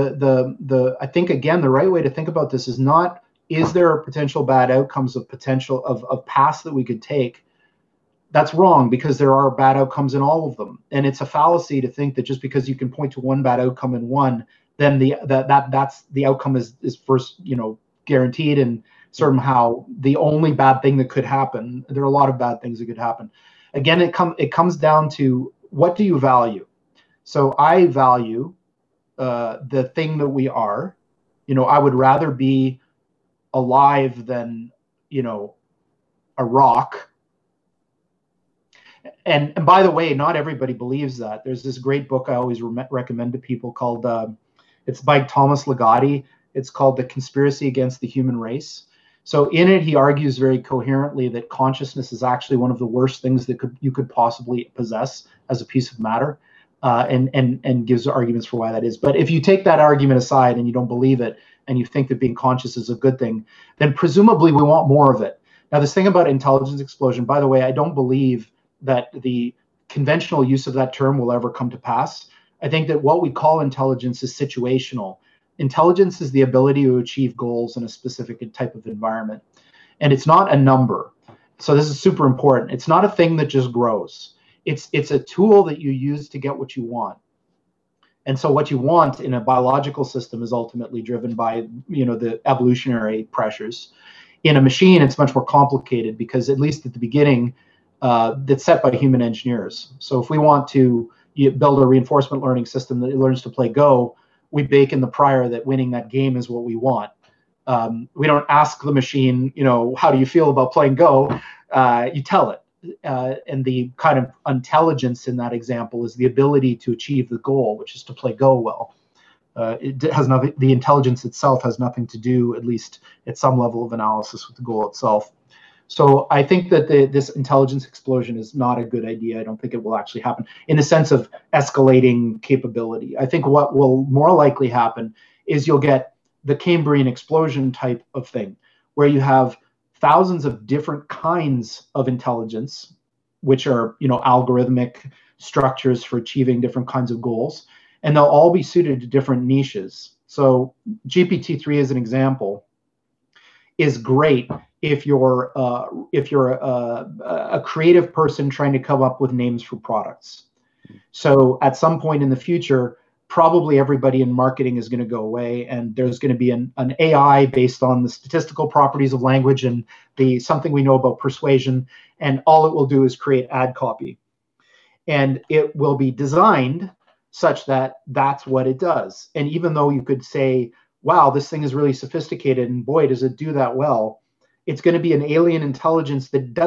I think, again, the right way to think about this is not, is there a potential bad outcomes of potential of paths that we could take? That's wrong, because there are bad outcomes in all of them. And it's a fallacy to think that just because you can point to one bad outcome in one, then that's the outcome is first, you know, guaranteed and somehow the only bad thing that could happen. There are a lot of bad things that could happen. Again, it comes down to, what do you value? So I value the thing that we are. You know, I would rather be alive than, you know, a rock. And by the way, not everybody believes that. There's this great book I always recommend to people called, it's by Thomas Ligotti. It's called The Conspiracy Against the Human Race. So in it, he argues very coherently that consciousness is actually one of the worst things that you could possibly possess as a piece of matter, and gives arguments for why that is. But if you take that argument aside and you don't believe it, and you think that being conscious is a good thing, then presumably we want more of it. Now, this thing about intelligence explosion, by the way, I don't believe that the conventional use of that term will ever come to pass. I think that what we call intelligence is situational. Intelligence is the ability to achieve goals in a specific type of environment. And it's not a number. So this is super important. It's not a thing that just grows. It's a tool that you use to get what you want. And so what you want in a biological system is ultimately driven by, you know, the evolutionary pressures. In a machine, it's much more complicated, because at least at the beginning, that's set by human engineers. So if we want to build a reinforcement learning system that learns to play Go, we bake in the prior that winning that game is what we want. We don't ask the machine, you know, how do you feel about playing Go? You tell it. And the kind of intelligence in that example is the ability to achieve the goal, which is to play Go well. It has nothing. The intelligence itself has nothing to do, at least at some level of analysis, with the goal itself. So I think that this intelligence explosion is not a good idea. I don't think it will actually happen in the sense of escalating capability. I think what will more likely happen is you'll get the Cambrian explosion type of thing, where you have thousands of different kinds of intelligence, which are, you know, algorithmic structures for achieving different kinds of goals, and they'll all be suited to different niches. So GPT-3, as an example, is great if you're a creative person trying to come up with names for products. So at some point in the future, probably everybody in marketing is going to go away, and there's going to be an AI based on the statistical properties of language and something we know about persuasion, and all it will do is create ad copy. And it will be designed such that that's what it does. And even though you could say, wow, this thing is really sophisticated, and boy, does it do that well, it's going to be an alien intelligence that doesn't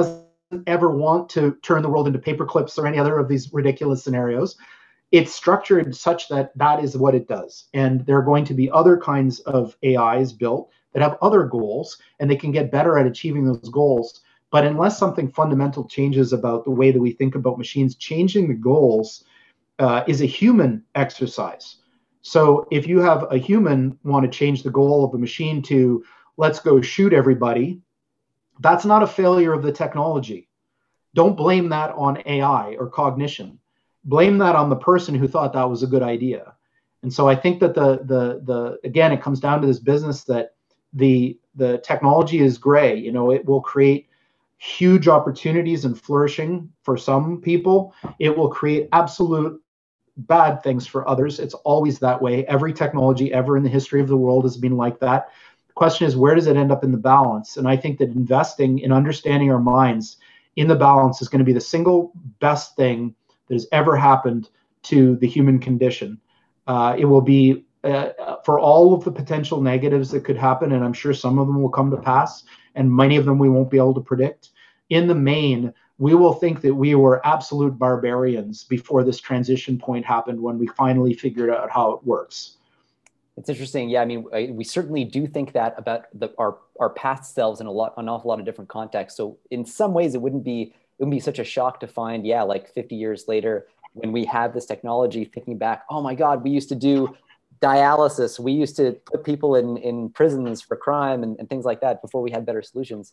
ever want to turn the world into paper clips or any other of these ridiculous scenarios. It's structured such that that is what it does. And there are going to be other kinds of AIs built that have other goals, and they can get better at achieving those goals. But unless something fundamental changes about the way that we think about machines, changing the goals is a human exercise. So if you have a human want to change the goal of a machine to let's go shoot everybody, that's not a failure of the technology. Don't blame that on AI or cognition. Blame that on the person who thought that was a good idea. And so I think that again, it comes down to this business that the technology is gray. You know, it will create huge opportunities and flourishing for some people. It will create absolute bad things for others. It's always that way. Every technology ever in the history of the world has been like that. The question is, where does it end up in the balance? And I think that investing in understanding our minds in the balance is going to be the single best thing that has ever happened to the human condition. It will be for all of the potential negatives that could happen, and I'm sure some of them will come to pass, and many of them we won't be able to predict. In the main, we will think that we were absolute barbarians before this transition point happened, when we finally figured out how it works. It's interesting. Yeah, I mean, we certainly do think that about our past selves in an awful lot of different contexts. So in some ways, it wouldn't be such a shock to find, yeah, like 50 years later, when we have this technology, thinking back, oh my God, we used to do dialysis. We used to put people in prisons for crime and things like that before we had better solutions.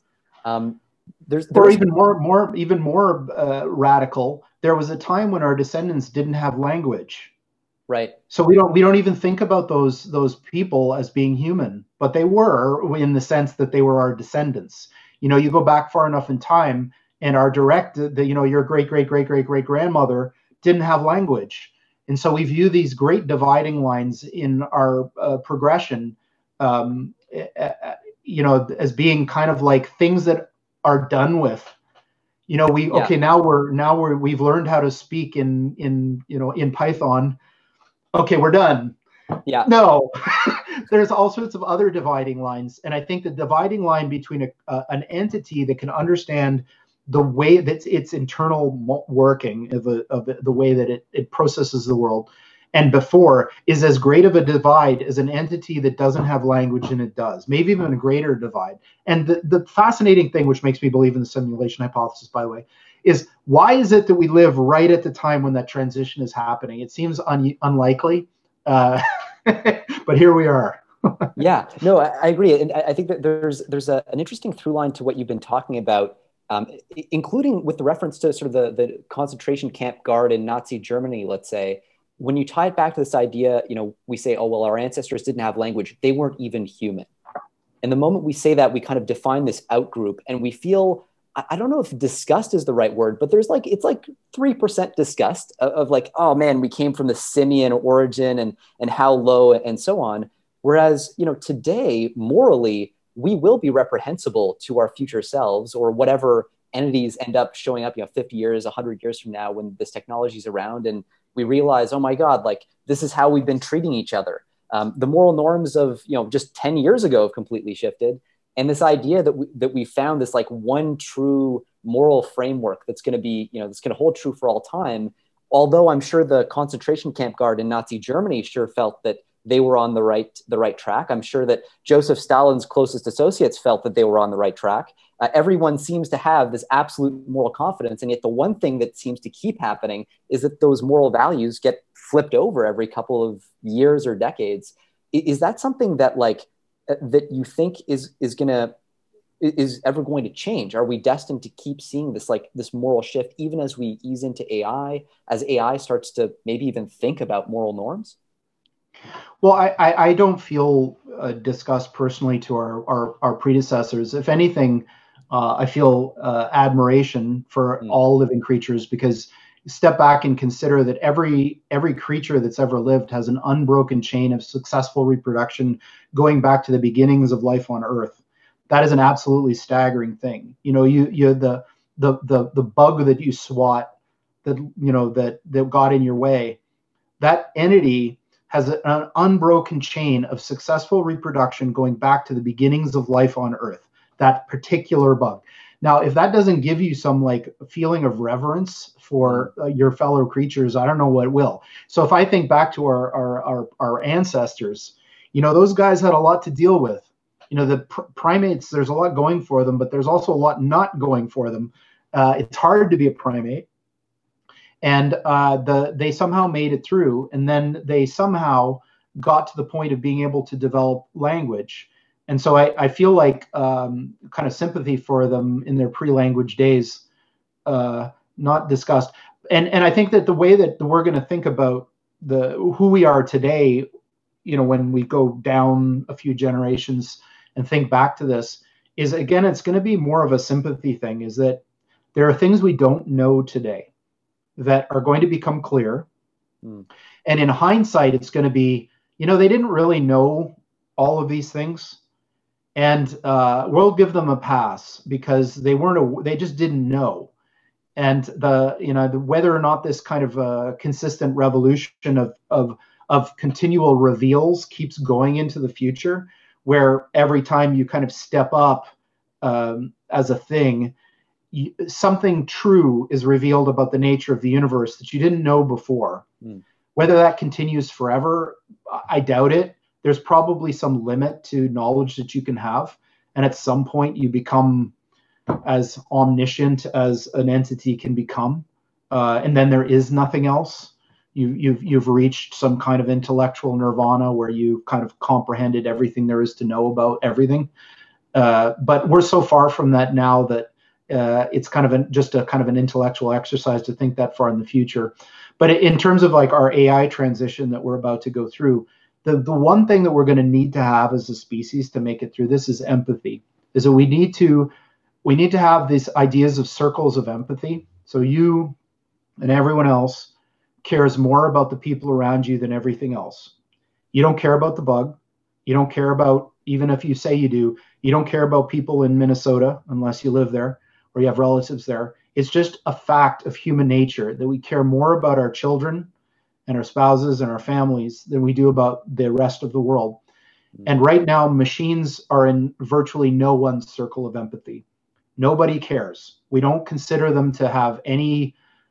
Or even more radical, there was a time when our descendants didn't have language. Right. So we don't even think about those people as being human, but they were, in the sense that they were our descendants. You know, you go back far enough in time, and your great grandmother didn't have language, and so we view these great dividing lines in our progression, you know, as being kind of like things that are done with. You know, we've learned how to speak in Python. Okay, we're done. Yeah. No, there's all sorts of other dividing lines. And I think the dividing line between an entity that can understand the way that its internal working of the way that it processes the world, and before, is as great of a divide as an entity that doesn't have language and it does, maybe even a greater divide. And the fascinating thing, which makes me believe in the simulation hypothesis, by the way, is why is it that we live right at the time when that transition is happening? It seems unlikely, but here we are. Yeah, no, I agree. And I think that there's an interesting through line to what you've been talking about, including with the reference to sort of the concentration camp guard in Nazi Germany, let's say. When you tie it back to this idea, you know, we say, oh, well, our ancestors didn't have language. They weren't even human. And the moment we say that, we kind of define this out group, and we feel, I don't know if disgust is the right word, but it's like 3% disgust of like, oh man, we came from the simian origin and how low and so on. Whereas, you know, today, morally, we will be reprehensible to our future selves, or whatever entities end up showing up, you know, 50 years, 100 years from now, when this technology is around and we realize, oh my God, like this is how we've been treating each other. The moral norms of, you know, just 10 years ago have completely shifted. And this idea that we found this like one true moral framework that's going to be, you know, that's going to hold true for all time. Although I'm sure the concentration camp guard in Nazi Germany sure felt that they were on the right track. I'm sure that Joseph Stalin's closest associates felt that they were on the right track. Everyone seems to have this absolute moral confidence. And yet the one thing that seems to keep happening is that those moral values get flipped over every couple of years or decades. Is that something that like, that you think is ever going to change? Are we destined to keep seeing this moral shift, even as we ease into AI, as AI starts to maybe even think about moral norms? Well, I don't feel disgust personally to our predecessors. If anything, I feel admiration for all living creatures, because step back and consider that every creature that's ever lived has an unbroken chain of successful reproduction going back to the beginnings of life on Earth. That is an absolutely staggering thing. You know, the bug that you swat, that got in your way, that entity has an unbroken chain of successful reproduction going back to the beginnings of life on Earth, that particular bug. Now, if that doesn't give you some like feeling of reverence for your fellow creatures, I don't know what will. So if I think back to our ancestors, those guys had a lot to deal with. The primates, there's a lot going for them, but there's also a lot not going for them. It's hard to be a primate. And they somehow made it through, and then they somehow got to the point of being able to develop language. And so I feel like kind of sympathy for them in their pre-language days, not discussed. And I think that the way that we're going to think about who we are today, when we go down a few generations and think back to this, is again, it's going to be more of a sympathy thing, is that there are things we don't know today that are going to become clear. And in hindsight, it's going to be, they didn't really know all of these things. And we'll give them a pass because they just didn't know. And the whether or not this kind of consistent revolution of continual reveals keeps going into the future, where every time you kind of step up as a thing, something true is revealed about the nature of the universe that you didn't know before. Whether that continues forever, I doubt it. There's probably some limit to knowledge that you can have. And at some point you become as omniscient as an entity can become. And then there is nothing else. You've reached some kind of intellectual nirvana where you kind of comprehended everything there is to know about everything. But we're so far from that now that it's kind of just a kind of an intellectual exercise to think that far in the future. But in terms of like our AI transition that we're about to go through, the one thing that we're going to need to have as a species to make it through this is empathy. Is that we need to have these ideas of circles of empathy. So you and everyone else cares more about the people around you than everything else. You don't care about the bug. You don't care about, even if you say you do, you don't care about people in Minnesota unless you live there or you have relatives there. It's just a fact of human nature that we care more about our children and our spouses and our families than we do about the rest of the world. And right now, machines are in virtually no one's circle of empathy. Nobody cares. We don't consider them to have any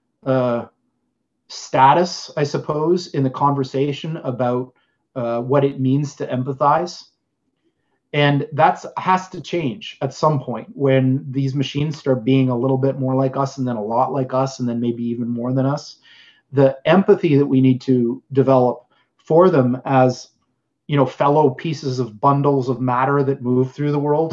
status, I suppose, in the conversation about what it means to empathize. And that has to change at some point when these machines start being a little bit more like us and then a lot like us and then maybe even more than us. The empathy that we need to develop for them as, fellow pieces of bundles of matter that move through the world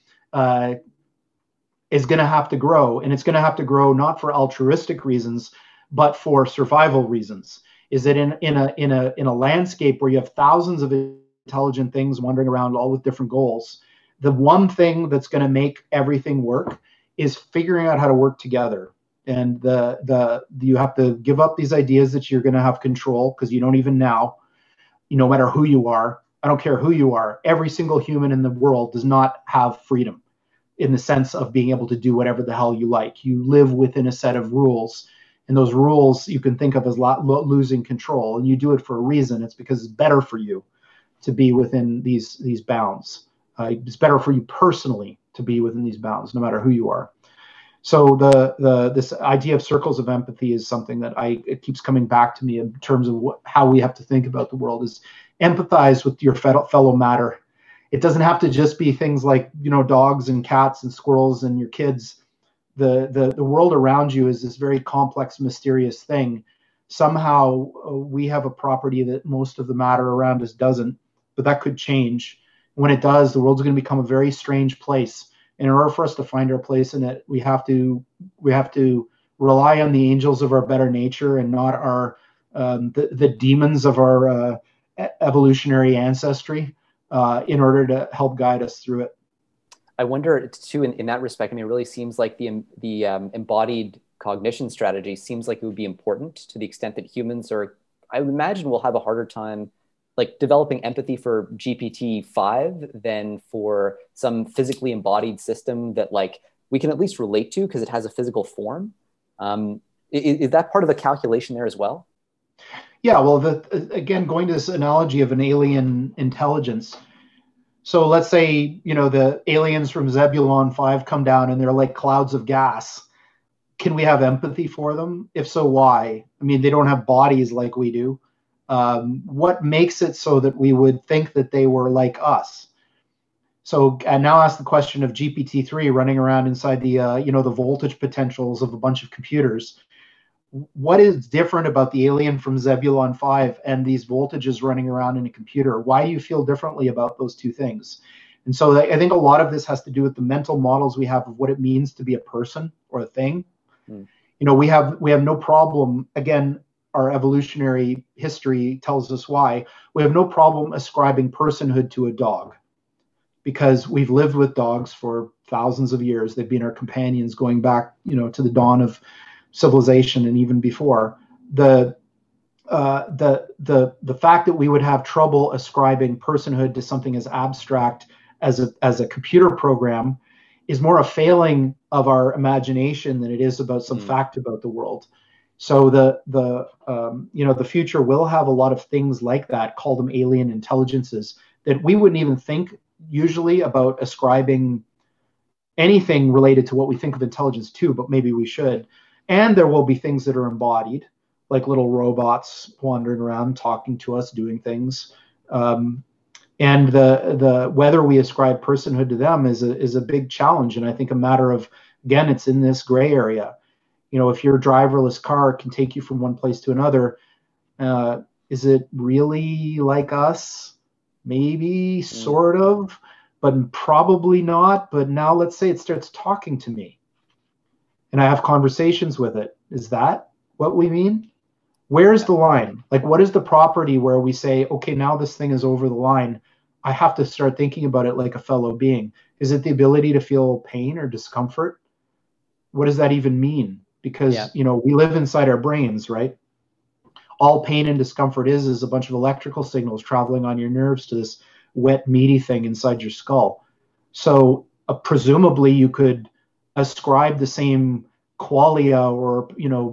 is going to have to grow. And it's going to have to grow not for altruistic reasons, but for survival reasons. Is that in a landscape where you have thousands of intelligent things wandering around all with different goals, the one thing that's going to make everything work is figuring out how to work together. And you have to give up these ideas that you're going to have control, because you don't even now, no matter who you are. I don't care who you are. Every single human in the world does not have freedom in the sense of being able to do whatever the hell you like. You live within a set of rules, and those rules you can think of as losing control, and you do it for a reason. It's because it's better for you to be within these bounds. It's better for you personally to be within these bounds, no matter who you are. So this idea of circles of empathy is something that it keeps coming back to me in terms of how we have to think about the world, is empathize with your fellow matter. It doesn't have to just be things like, dogs and cats and squirrels and your kids. The world around you is this very complex, mysterious thing. Somehow we have a property that most of the matter around us doesn't, but that could change. When it does, the world's going to become a very strange place. In order for us to find our place in it, we have to rely on the angels of our better nature and not the demons of our evolutionary ancestry in order to help guide us through it. I wonder too, in that respect, it really seems like the embodied cognition strategy seems like it would be important to the extent that humans I would imagine will have a harder time like developing empathy for GPT-5 than for some physically embodied system that like we can at least relate to because it has a physical form. Is that part of the calculation there as well? Yeah, well, again, going to this analogy of an alien intelligence. So let's say, the aliens from Zebulon 5 come down and they're like clouds of gas. Can we have empathy for them? If so, why? I mean, they don't have bodies like we do. What makes it so that we would think that they were like us? So, and now ask the question of GPT-3 running around inside the voltage potentials of a bunch of computers. What is different about the alien from Zebulon 5 and these voltages running around in a computer? Why do you feel differently about those two things? And so I think a lot of this has to do with the mental models we have of what it means to be a person or a thing. We have no problem, again, our evolutionary history tells us why. We have no problem ascribing personhood to a dog, because we've lived with dogs for thousands of years. They've been our companions going back, to the dawn of civilization and even before. The fact that we would have trouble ascribing personhood to something as abstract as a computer program is more a failing of our imagination than it is about some fact about the world. So the future will have a lot of things like that, call them alien intelligences, that we wouldn't even think usually about ascribing anything related to what we think of intelligence to, but maybe we should. And there will be things that are embodied, like little robots wandering around, talking to us, doing things. And the whether we ascribe personhood to them is a big challenge. And I think a matter of, again, it's in this gray area. If your driverless car can take you from one place to another, is it really like us? Maybe, sort of, but probably not. But now let's say it starts talking to me and I have conversations with it. Is that what we mean? Where's the line? Like, what is the property where we say, okay, now this thing is over the line. I have to start thinking about it like a fellow being. Is it the ability to feel pain or discomfort? What does that even mean? Because, we live inside our brains, right? All pain and discomfort is a bunch of electrical signals traveling on your nerves to this wet, meaty thing inside your skull. So presumably you could ascribe the same qualia or,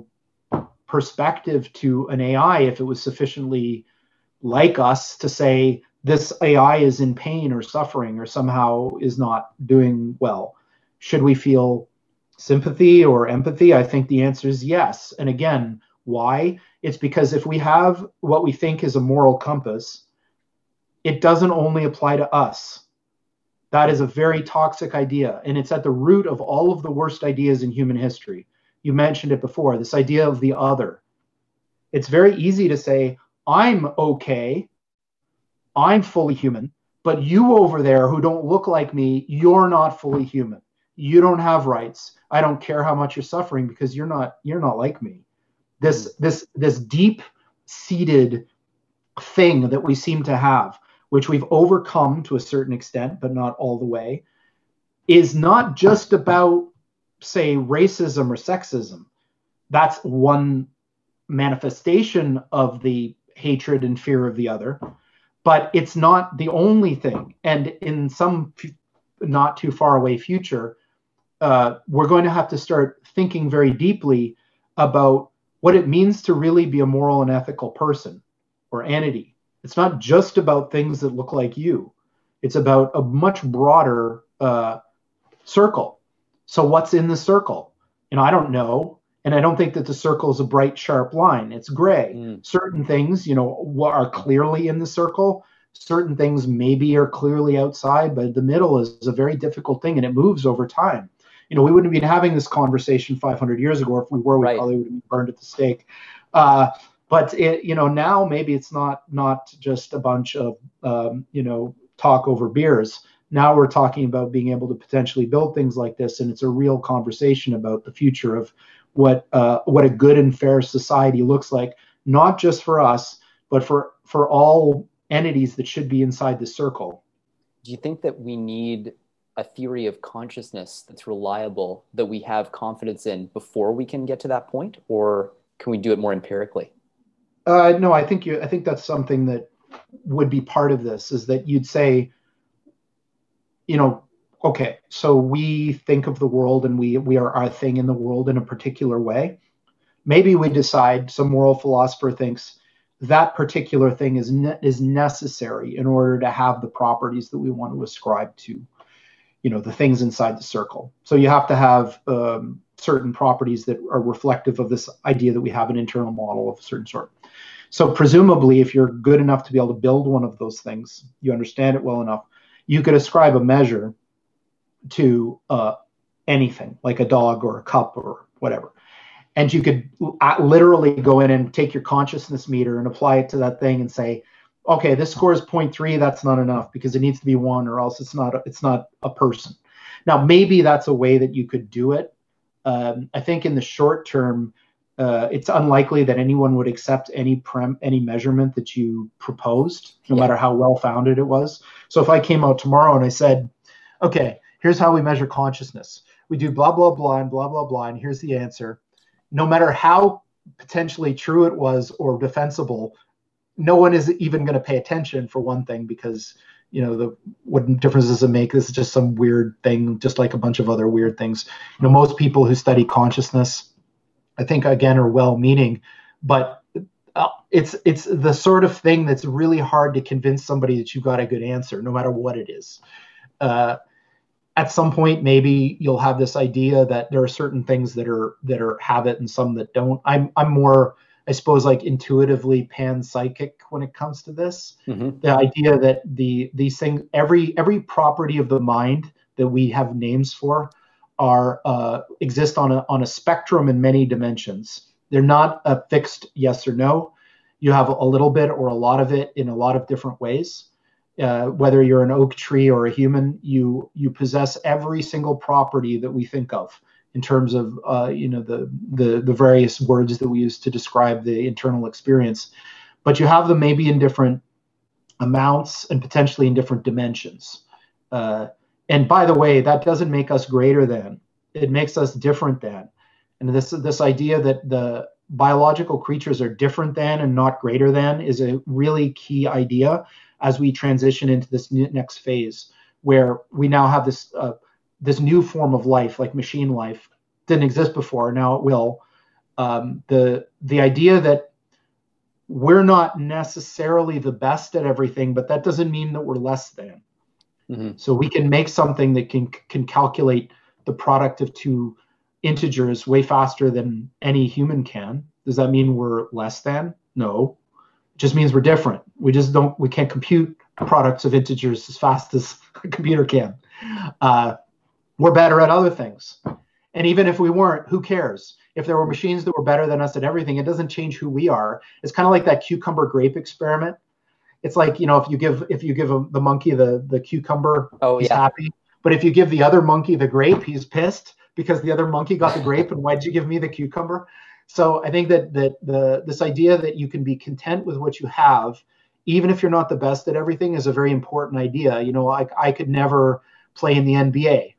perspective to an AI if it was sufficiently like us to say this AI is in pain or suffering or somehow is not doing well. Should we feel sympathy or empathy? I think the answer is yes. And again, why? It's because if we have what we think is a moral compass, it doesn't only apply to us. That is a very toxic idea, and it's at the root of all of the worst ideas in human history. You mentioned it before, this idea of the other. It's very easy to say, I'm okay, I'm fully human, but you over there who don't look like me, you're not fully human. You don't have rights. I don't care how much you're suffering because you're not like me. This deep-seated thing that we seem to have, which we've overcome to a certain extent, but not all the way, is not just about, say, racism or sexism. That's one manifestation of the hatred and fear of the other, but it's not the only thing. And in some not too far away future, we're going to have to start thinking very deeply about what it means to really be a moral and ethical person or entity. It's not just about things that look like you. It's about a much broader circle. So what's in the circle? And I don't know. And I don't think that the circle is a bright, sharp line. It's gray. Certain things, are clearly in the circle. Certain things maybe are clearly outside, but the middle is a very difficult thing, and it moves over time. We wouldn't have been having this conversation 500 years ago. If we were, we probably would have been burned at the stake. But now maybe it's not just a bunch of talk over beers. Now we're talking about being able to potentially build things like this, and it's a real conversation about the future of what a good and fair society looks like, not just for us, but for all entities that should be inside the circle. Do you think that we need a theory of consciousness that's reliable, that we have confidence in before we can get to that point, or can we do it more empirically? No, I think that's something that would be part of this, is that you'd say, okay, so we think of the world and we are our thing in the world in a particular way. Maybe we decide, some moral philosopher thinks that particular thing is necessary in order to have the properties that we want to ascribe to, the things inside the circle. So you have to have certain properties that are reflective of this idea that we have an internal model of a certain sort. So presumably, if you're good enough to be able to build one of those things, you understand it well enough, you could ascribe a measure to anything, like a dog or a cup or whatever. And you could literally go in and take your consciousness meter and apply it to that thing and say, okay, this score is 0.3. That's not enough because it needs to be 1, or else it's not a person. Now, maybe that's a way that you could do it. I think in the short term, it's unlikely that anyone would accept any measurement that you proposed, no matter how well-founded it was. So if I came out tomorrow and I said, okay, here's how we measure consciousness. We do blah, blah, blah, and blah, blah, blah, and here's the answer. No matter how potentially true it was or defensible, no one is even going to pay attention, for one thing, because, what difference does it make? This is just some weird thing, just like a bunch of other weird things. Most people who study consciousness, I think, again, are well-meaning, but it's the sort of thing that's really hard to convince somebody that you've got a good answer, no matter what it is. At some point, maybe you'll have this idea that there are certain things that are habit and some that don't. I'm more, I suppose, like intuitively panpsychic when it comes to this. Mm-hmm. The idea that these things, every property of the mind that we have names for, exist on a spectrum in many dimensions. They're not a fixed yes or no. You have a little bit or a lot of it in a lot of different ways. Whether you're an oak tree or a human, you possess every single property that we think of in terms of the various words that we use to describe the internal experience. But you have them maybe in different amounts and potentially in different dimensions. And by the way, that doesn't make us greater than. It makes us different than. And this idea that the biological creatures are different than and not greater than is a really key idea as we transition into this next phase, where we now have this new form of life, like machine life. Didn't exist before, now it will. The idea that we're not necessarily the best at everything, but that doesn't mean that we're less than. Mm-hmm. So we can make something that can calculate the product of two integers way faster than any human can. Does that mean we're less than? No. It just means we're different. We can't compute products of integers as fast as a computer can. We're better at other things. And even if we weren't, who cares? If there were machines that were better than us at everything, it doesn't change who we are. It's kind of like that cucumber grape experiment. It's like, if you give the monkey the cucumber, he's happy. But if you give the other monkey the grape, he's pissed because the other monkey got the grape, and why'd you give me the cucumber? So I think that this idea that you can be content with what you have, even if you're not the best at everything, is a very important idea. I could never play in the NBA.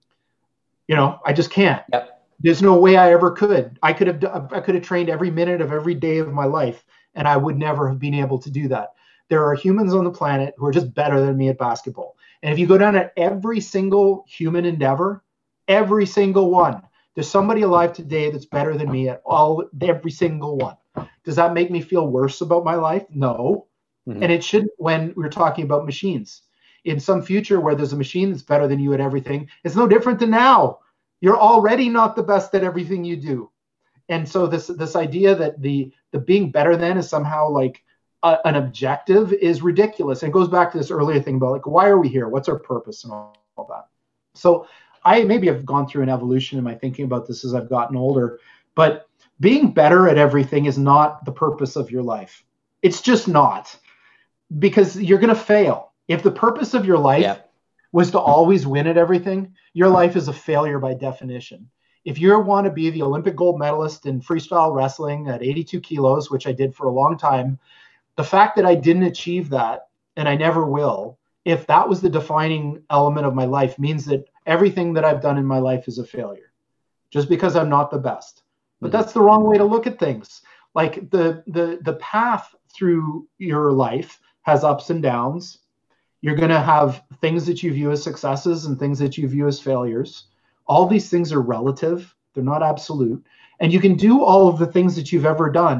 I just can't. Yep. There's no way I ever could. I could have trained every minute of every day of my life, and I would never have been able to do that. There are humans on the planet who are just better than me at basketball. And if you go down at every single human endeavor, every single one, there's somebody alive today that's better than me at every single one. Does that make me feel worse about my life? No. Mm-hmm. And it shouldn't when we're talking about machines. In some future where there's a machine that's better than you at everything, it's no different than now. You're already not the best at everything you do. And so this idea that the being better than is somehow like an objective is ridiculous. And it goes back to this earlier thing about like, why are we here? What's our purpose and all that? So I maybe have gone through an evolution in my thinking about this as I've gotten older, but being better at everything is not the purpose of your life. It's just not, because you're going to fail. If the purpose of your life was to always win at everything, your life is a failure by definition. If you want to be the Olympic gold medalist in freestyle wrestling at 82 kilos, which I did for a long time, the fact that I didn't achieve that, and I never will, if that was the defining element of my life, means that everything that I've done in my life is a failure, just because I'm not the best. But that's the wrong way to look at things. Like the path through your life has ups and downs. You're going to have things that you view as successes and things that you view as failures. All these things are relative. They're not absolute. And you can do all of the things that you've ever done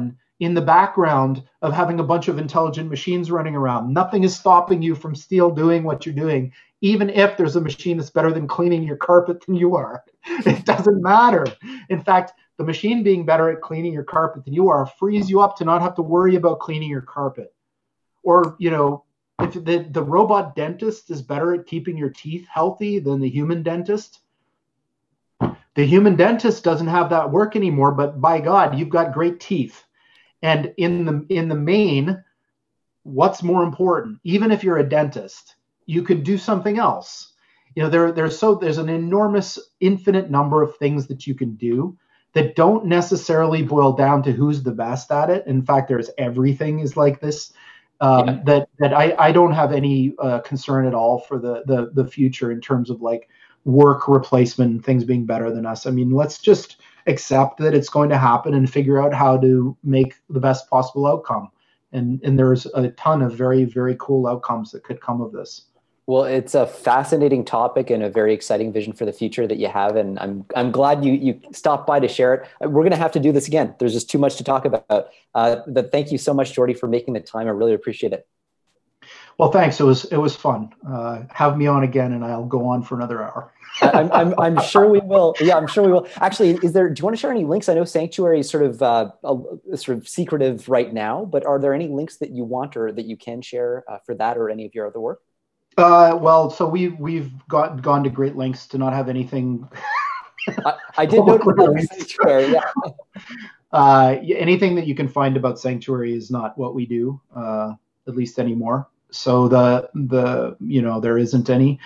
in the background of having a bunch of intelligent machines running around. Nothing is stopping you from still doing what you're doing, even if there's a machine that's better than cleaning your carpet than you are. It doesn't matter. In fact, the machine being better at cleaning your carpet than you are frees you up to not have to worry about cleaning your carpet. Or, if the robot dentist is better at keeping your teeth healthy than the human dentist, the human dentist doesn't have that work anymore, but by God, you've got great teeth. And in the main, what's more important? Even if you're a dentist, you could do something else. There's an enormous, infinite number of things that you can do that don't necessarily boil down to who's the best at it. In fact, there's everything is like this. That I don't have any concern at all for the future in terms of like work replacement and things being better than us. I mean, let's just accept that it's going to happen and figure out how to make the best possible outcome. And there's a ton of very, very cool outcomes that could come of this. Well, it's a fascinating topic and a very exciting vision for the future that you have. And I'm glad you stopped by to share it. We're going to have to do this again. There's just too much to talk about. But thank you so much, Jordy, for making the time. I really appreciate it. Well, thanks. It was fun. Have me on again, and I'll go on for another hour. I'm sure we will. Yeah, I'm sure we will. Actually, do you want to share any links? I know Sanctuary is sort of secretive right now, but are there any links that you want or that you can share for that or any of your other work? Well, so we've gone to great lengths to not have anything. I did notice about Sanctuary. Yeah. Anything that you can find about Sanctuary is not what we do, at least anymore. So there isn't any.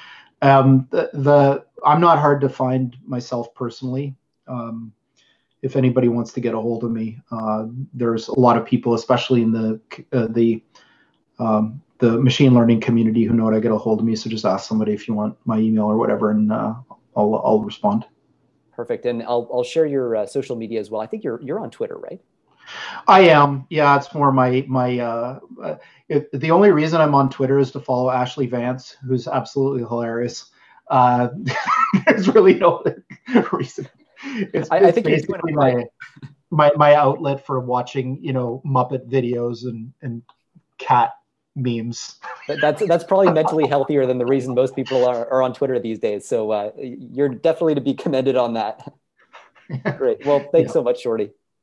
I'm not hard to find myself personally. If anybody wants to get a hold of me, there's a lot of people, especially in the machine learning community, who know how to get a hold of me. So just ask somebody if you want my email or whatever, and I'll respond. Perfect. And I'll share your social media as well. I think you're on Twitter, right? I am. Yeah, it's more my the only reason I'm on Twitter is to follow Ashley Vance, who's absolutely hilarious. There's really no reason. I think basically my outlet for watching, Muppet videos and cat memes. That's probably mentally healthier than the reason most people are on Twitter these days. So you're definitely to be commended on that. Great. Well, thanks so much, Jordy.